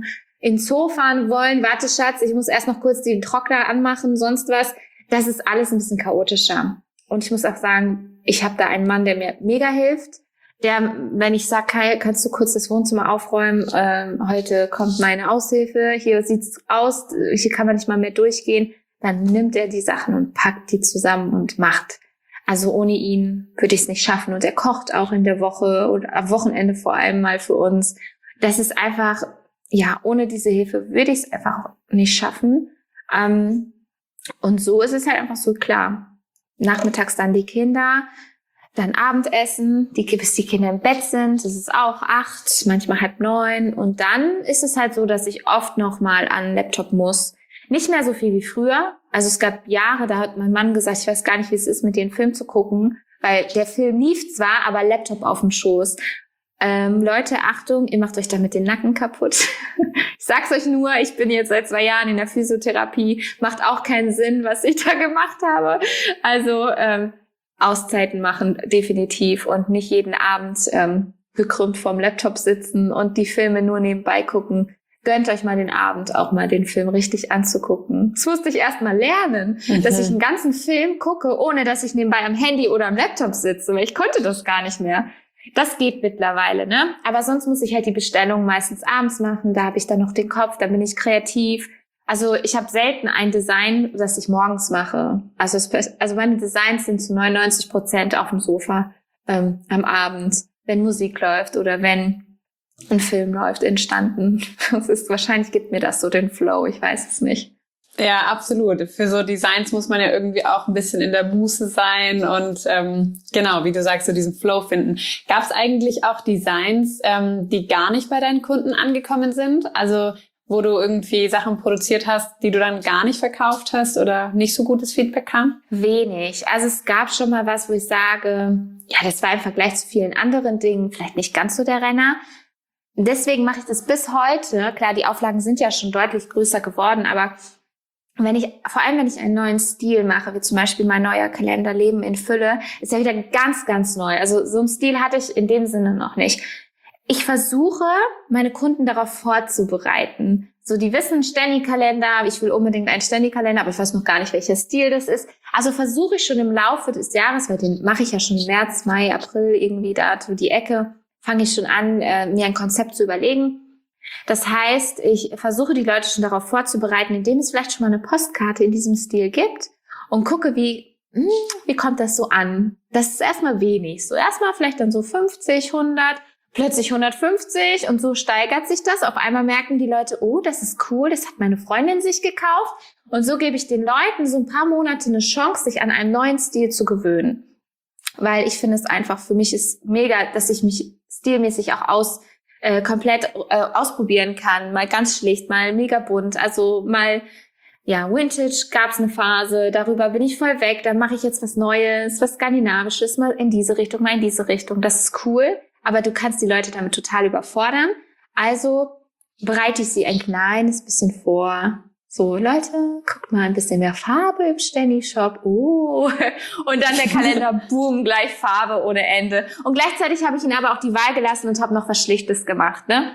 S1: in den Zoo fahren wollen, warte Schatz, ich muss erst noch kurz den Trockner anmachen, sonst was. Das ist alles ein bisschen chaotischer. Und ich muss auch sagen, ich habe da einen Mann, der mir mega hilft. Der, wenn ich sage, Kai, kannst du kurz das Wohnzimmer aufräumen? Ähm, heute kommt meine Aushilfe, hier sieht's aus, hier kann man nicht mal mehr durchgehen. Dann nimmt er die Sachen und packt die zusammen und macht. Also ohne ihn würde ich es nicht schaffen. Und er kocht auch in der Woche oder am Wochenende vor allem mal für uns. Das ist einfach, ja, ohne diese Hilfe würde ich es einfach nicht schaffen. Ähm, und so ist es halt einfach so klar. Nachmittags dann die Kinder, dann Abendessen, die, bis die Kinder im Bett sind, das ist auch acht, manchmal halb neun. Und dann ist es halt so, dass ich oft noch mal an den Laptop muss. Nicht mehr so viel wie früher. Also es gab Jahre, da hat mein Mann gesagt, ich weiß gar nicht, wie es ist, mit den Film zu gucken, weil der Film lief zwar, aber Laptop auf dem Schoß. Ähm, Leute, Achtung, ihr macht euch damit den Nacken kaputt. Ich sag's euch nur, ich bin jetzt seit zwei Jahren in der Physiotherapie, macht auch keinen Sinn, was ich da gemacht habe. Also ähm, Auszeiten machen, definitiv, und nicht jeden Abend ähm, gekrümmt vorm Laptop sitzen und die Filme nur nebenbei gucken. Gönnt euch mal den Abend, auch mal den Film richtig anzugucken. Das musste ich erst mal lernen, mhm. dass ich einen ganzen Film gucke, ohne dass ich nebenbei am Handy oder am Laptop sitze, weil ich konnte das gar nicht mehr. Das geht mittlerweile, ne? Aber sonst muss ich halt die Bestellung meistens abends machen, da habe ich dann noch den Kopf, da bin ich kreativ. Also ich habe selten ein Design, das ich morgens mache. Also, es, also meine Designs sind zu neunundneunzig Prozent auf dem Sofa ähm, am Abend, wenn Musik läuft oder wenn ein Film läuft, entstanden. Das ist, wahrscheinlich gibt mir das so den Flow, ich weiß es nicht.
S2: Ja, absolut. Für so Designs muss man ja irgendwie auch ein bisschen in der Muße sein und ähm, genau, wie du sagst, so diesen Flow finden. Gab es eigentlich auch Designs, ähm, die gar nicht bei deinen Kunden angekommen sind? Also wo du irgendwie Sachen produziert hast, die du dann gar nicht verkauft hast oder nicht so gutes Feedback kam?
S1: Wenig. Also es gab schon mal was, wo ich sage, ja, das war im Vergleich zu vielen anderen Dingen vielleicht nicht ganz so der Renner. Deswegen mache ich das bis heute. Klar, die Auflagen sind ja schon deutlich größer geworden, aber wenn ich, vor allem wenn ich einen neuen Stil mache, wie zum Beispiel mein neuer Kalender Leben in Fülle, ist ja wieder ganz, ganz neu. Also so einen Stil hatte ich in dem Sinne noch nicht. Ich versuche, meine Kunden darauf vorzubereiten. So, die wissen Stänni-Kalender, ich will unbedingt einen Stänni-Kalender, aber ich weiß noch gar nicht, welcher Stil das ist. Also versuche ich schon im Laufe des Jahres, weil den mache ich ja schon im März, Mai, April irgendwie da so die Ecke, fange ich schon an, äh, mir ein Konzept zu überlegen. Das heißt, ich versuche die Leute schon darauf vorzubereiten, indem es vielleicht schon mal eine Postkarte in diesem Stil gibt und gucke, wie, hm, wie kommt das so an. Das ist erstmal wenig. So erstmal vielleicht dann so fünfzig, hundert, plötzlich hundertfünfzig und so steigert sich das. Auf einmal merken die Leute, oh, das ist cool, das hat meine Freundin sich gekauft. Und so gebe ich den Leuten so ein paar Monate eine Chance, sich an einen neuen Stil zu gewöhnen. Weil ich finde es einfach, für mich ist mega, dass ich mich stilmäßig auch aus äh, komplett äh, ausprobieren kann. Mal ganz schlicht, mal mega bunt. Also mal, ja, Vintage gab's eine Phase, darüber bin ich voll weg. Dann mache ich jetzt was Neues, was Skandinavisches, mal in diese Richtung, mal in diese Richtung. Das ist cool. Aber du kannst die Leute damit total überfordern. Also bereite ich sie ein kleines bisschen vor. So, Leute, guckt mal, ein bisschen mehr Farbe im Stänni-Shop. Oh. Und dann der Kalender, boom, gleich Farbe ohne Ende. Und gleichzeitig habe ich ihnen aber auch die Wahl gelassen und habe noch was Schlichtes gemacht, ne?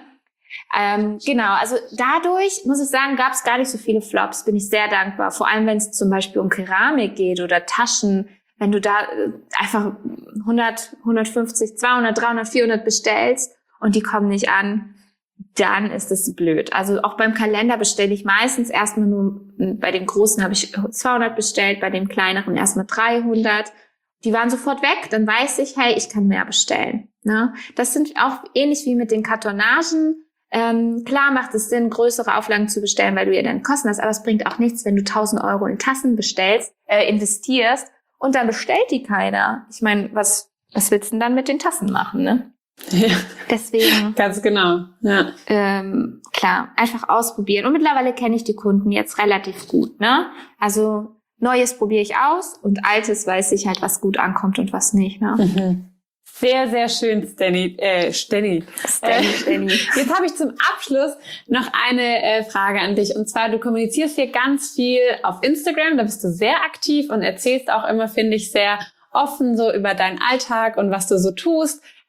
S1: Ähm, genau, also dadurch, muss ich sagen, gab es gar nicht so viele Flops. Bin ich sehr dankbar. Vor allem, wenn es zum Beispiel um Keramik geht oder Taschen. Wenn du da einfach hundert, hundertfünfzig, zweihundert, dreihundert, vierhundert bestellst und die kommen nicht an, dann ist es blöd. Also auch beim Kalender bestelle ich meistens erstmal nur, bei dem Großen habe ich zweihundert bestellt, bei dem Kleineren erstmal dreihundert. Die waren sofort weg, dann weiß ich, hey, ich kann mehr bestellen. Ne? Das sind auch ähnlich wie mit den Kartonagen. Ähm, klar macht es Sinn, größere Auflagen zu bestellen, weil du ja dann Kosten hast, aber es bringt auch nichts, wenn du tausend Euro in Tassen bestellst, äh, investierst und dann bestellt die keiner. Ich meine, was, was willst du denn dann mit den Tassen machen, ne?
S2: Ja,
S1: deswegen.
S2: Ganz genau, ja.
S1: Ähm, klar, einfach ausprobieren. Und mittlerweile kenne ich die Kunden jetzt relativ gut, ne? Also Neues probiere ich aus und Altes weiß ich halt, was gut ankommt und was nicht, ne?
S2: Mhm. Sehr, sehr schön, Stenni. Äh, Stenni.
S1: Stenni, Stenni.
S2: Jetzt habe ich zum Abschluss noch eine äh, Frage an dich. Und zwar, du kommunizierst hier ganz viel auf Instagram, da bist du sehr aktiv und erzählst auch immer, finde ich, sehr offen so über deinen Alltag und was du so tust.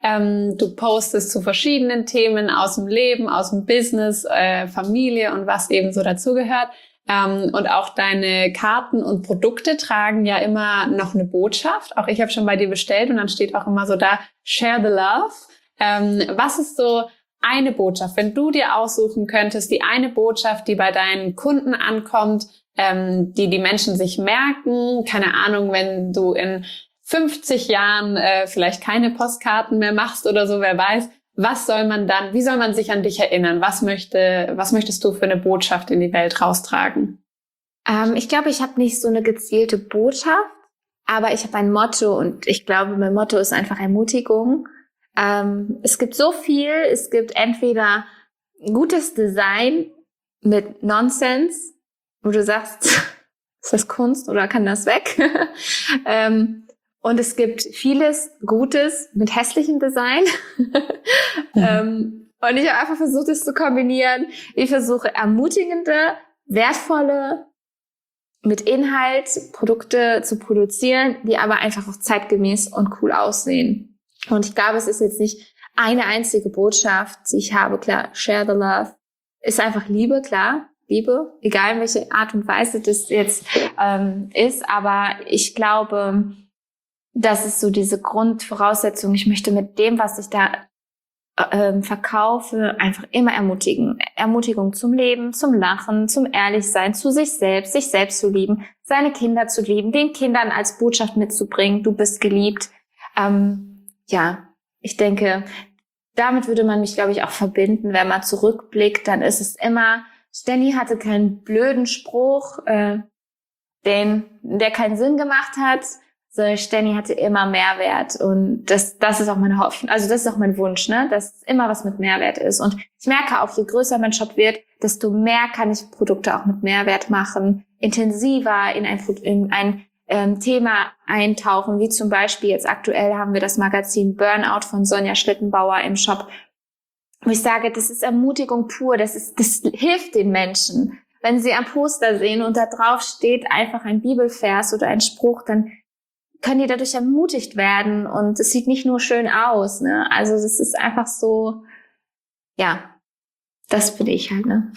S2: Ähm, du postest zu verschiedenen Themen aus dem Leben, aus dem Business, äh, Familie und was eben so dazugehört. Ähm, und auch deine Karten und Produkte tragen ja immer noch eine Botschaft. Auch ich habe schon bei dir bestellt und dann steht auch immer so da, share the love. Ähm, was ist so eine Botschaft, wenn du dir aussuchen könntest, die eine Botschaft, die bei deinen Kunden ankommt, ähm, die die Menschen sich merken, keine Ahnung, wenn du in fünfzig Jahren äh, vielleicht keine Postkarten mehr machst oder so, wer weiß, was soll man dann, wie soll man sich an dich erinnern? Was möchte, was möchtest du für eine Botschaft in die Welt raustragen?
S1: Ähm, ich glaube, ich habe nicht so eine gezielte Botschaft, aber ich habe ein Motto und ich glaube, mein Motto ist einfach Ermutigung. Ähm, es gibt so viel, es gibt entweder gutes Design mit Nonsense, wo du sagst, ist das Kunst oder kann das weg? ähm, Und es gibt vieles Gutes mit hässlichem Design. Mhm. ähm, und ich habe einfach versucht, es zu kombinieren. Ich versuche ermutigende, wertvolle, mit Inhalt Produkte zu produzieren, die aber einfach auch zeitgemäß und cool aussehen. Und ich glaube, es ist jetzt nicht eine einzige Botschaft, die ich habe. Klar, share the love. Ist einfach Liebe, klar. Liebe, egal in welche Art und Weise das jetzt ähm, ist. Aber ich glaube, das ist so diese Grundvoraussetzung. Ich möchte mit dem, was ich da ähm, verkaufe, einfach immer ermutigen. Ermutigung zum Leben, zum Lachen, zum Ehrlichsein, zu sich selbst, sich selbst zu lieben, seine Kinder zu lieben, den Kindern als Botschaft mitzubringen, du bist geliebt. Ähm, ja, ich denke, damit würde man mich, glaube ich, auch verbinden. Wenn man zurückblickt, dann ist es immer, Steny hatte keinen blöden Spruch, äh, den, der keinen Sinn gemacht hat, sondern Steny hatte immer Mehrwert. Und das, das ist auch meine Hoffnung. Also das ist auch mein Wunsch, ne, dass immer was mit Mehrwert ist. Und ich merke auch, je größer mein Shop wird, desto mehr kann ich Produkte auch mit Mehrwert machen, intensiver in ein, in ein ähm, Thema eintauchen, wie zum Beispiel jetzt aktuell haben wir das Magazin Burnout von Sonja Schlittenbauer im Shop. Und ich sage, das ist Ermutigung pur, das ist, das hilft den Menschen. Wenn sie ein Poster sehen und da drauf steht einfach ein Bibelvers oder ein Spruch, dann können die dadurch ermutigt werden und es sieht nicht nur schön aus, ne? Also das ist einfach so, ja, das bin ich halt, ne?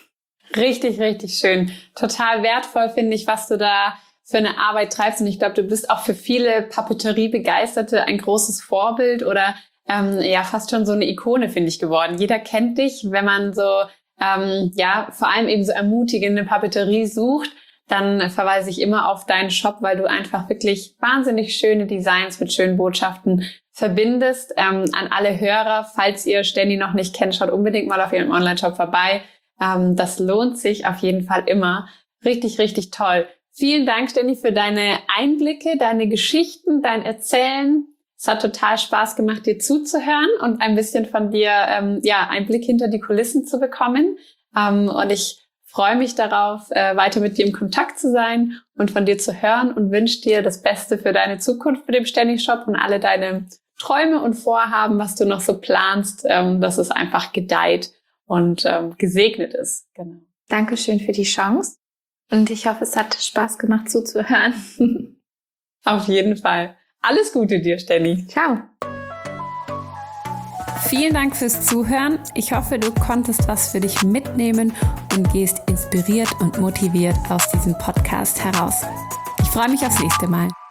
S2: Richtig, richtig schön. Total wertvoll finde ich, was du da für eine Arbeit treibst und ich glaube, du bist auch für viele Papeterie-Begeisterte ein großes Vorbild oder ähm, ja fast schon so eine Ikone, finde ich, geworden. Jeder kennt dich, wenn man so ähm, ja vor allem eben so ermutigende Papeterie sucht, dann verweise ich immer auf deinen Shop, weil du einfach wirklich wahnsinnig schöne Designs mit schönen Botschaften verbindest. Ähm, an alle Hörer, falls ihr Steny noch nicht kennt, schaut unbedingt mal auf ihrem Online-Shop vorbei. Ähm, das lohnt sich auf jeden Fall immer. Richtig, richtig toll. Vielen Dank, Steny, für deine Einblicke, deine Geschichten, dein Erzählen. Es hat total Spaß gemacht, dir zuzuhören und ein bisschen von dir, ähm, ja, einen Blick hinter die Kulissen zu bekommen. Ähm, und ich freue mich darauf, äh, weiter mit dir im Kontakt zu sein und von dir zu hören und wünsche dir das Beste für deine Zukunft mit dem Steny Shop und alle deine Träume und Vorhaben, was du noch so planst, ähm, dass es einfach gedeiht und ähm, gesegnet ist. Genau.
S1: Dankeschön für die Chance und ich hoffe, es hat Spaß gemacht zuzuhören.
S2: Auf jeden Fall. Alles Gute dir, Steny.
S1: Ciao.
S3: Vielen Dank fürs Zuhören. Ich hoffe, du konntest was für dich mitnehmen und gehst inspiriert und motiviert aus diesem Podcast heraus. Ich freue mich aufs nächste Mal.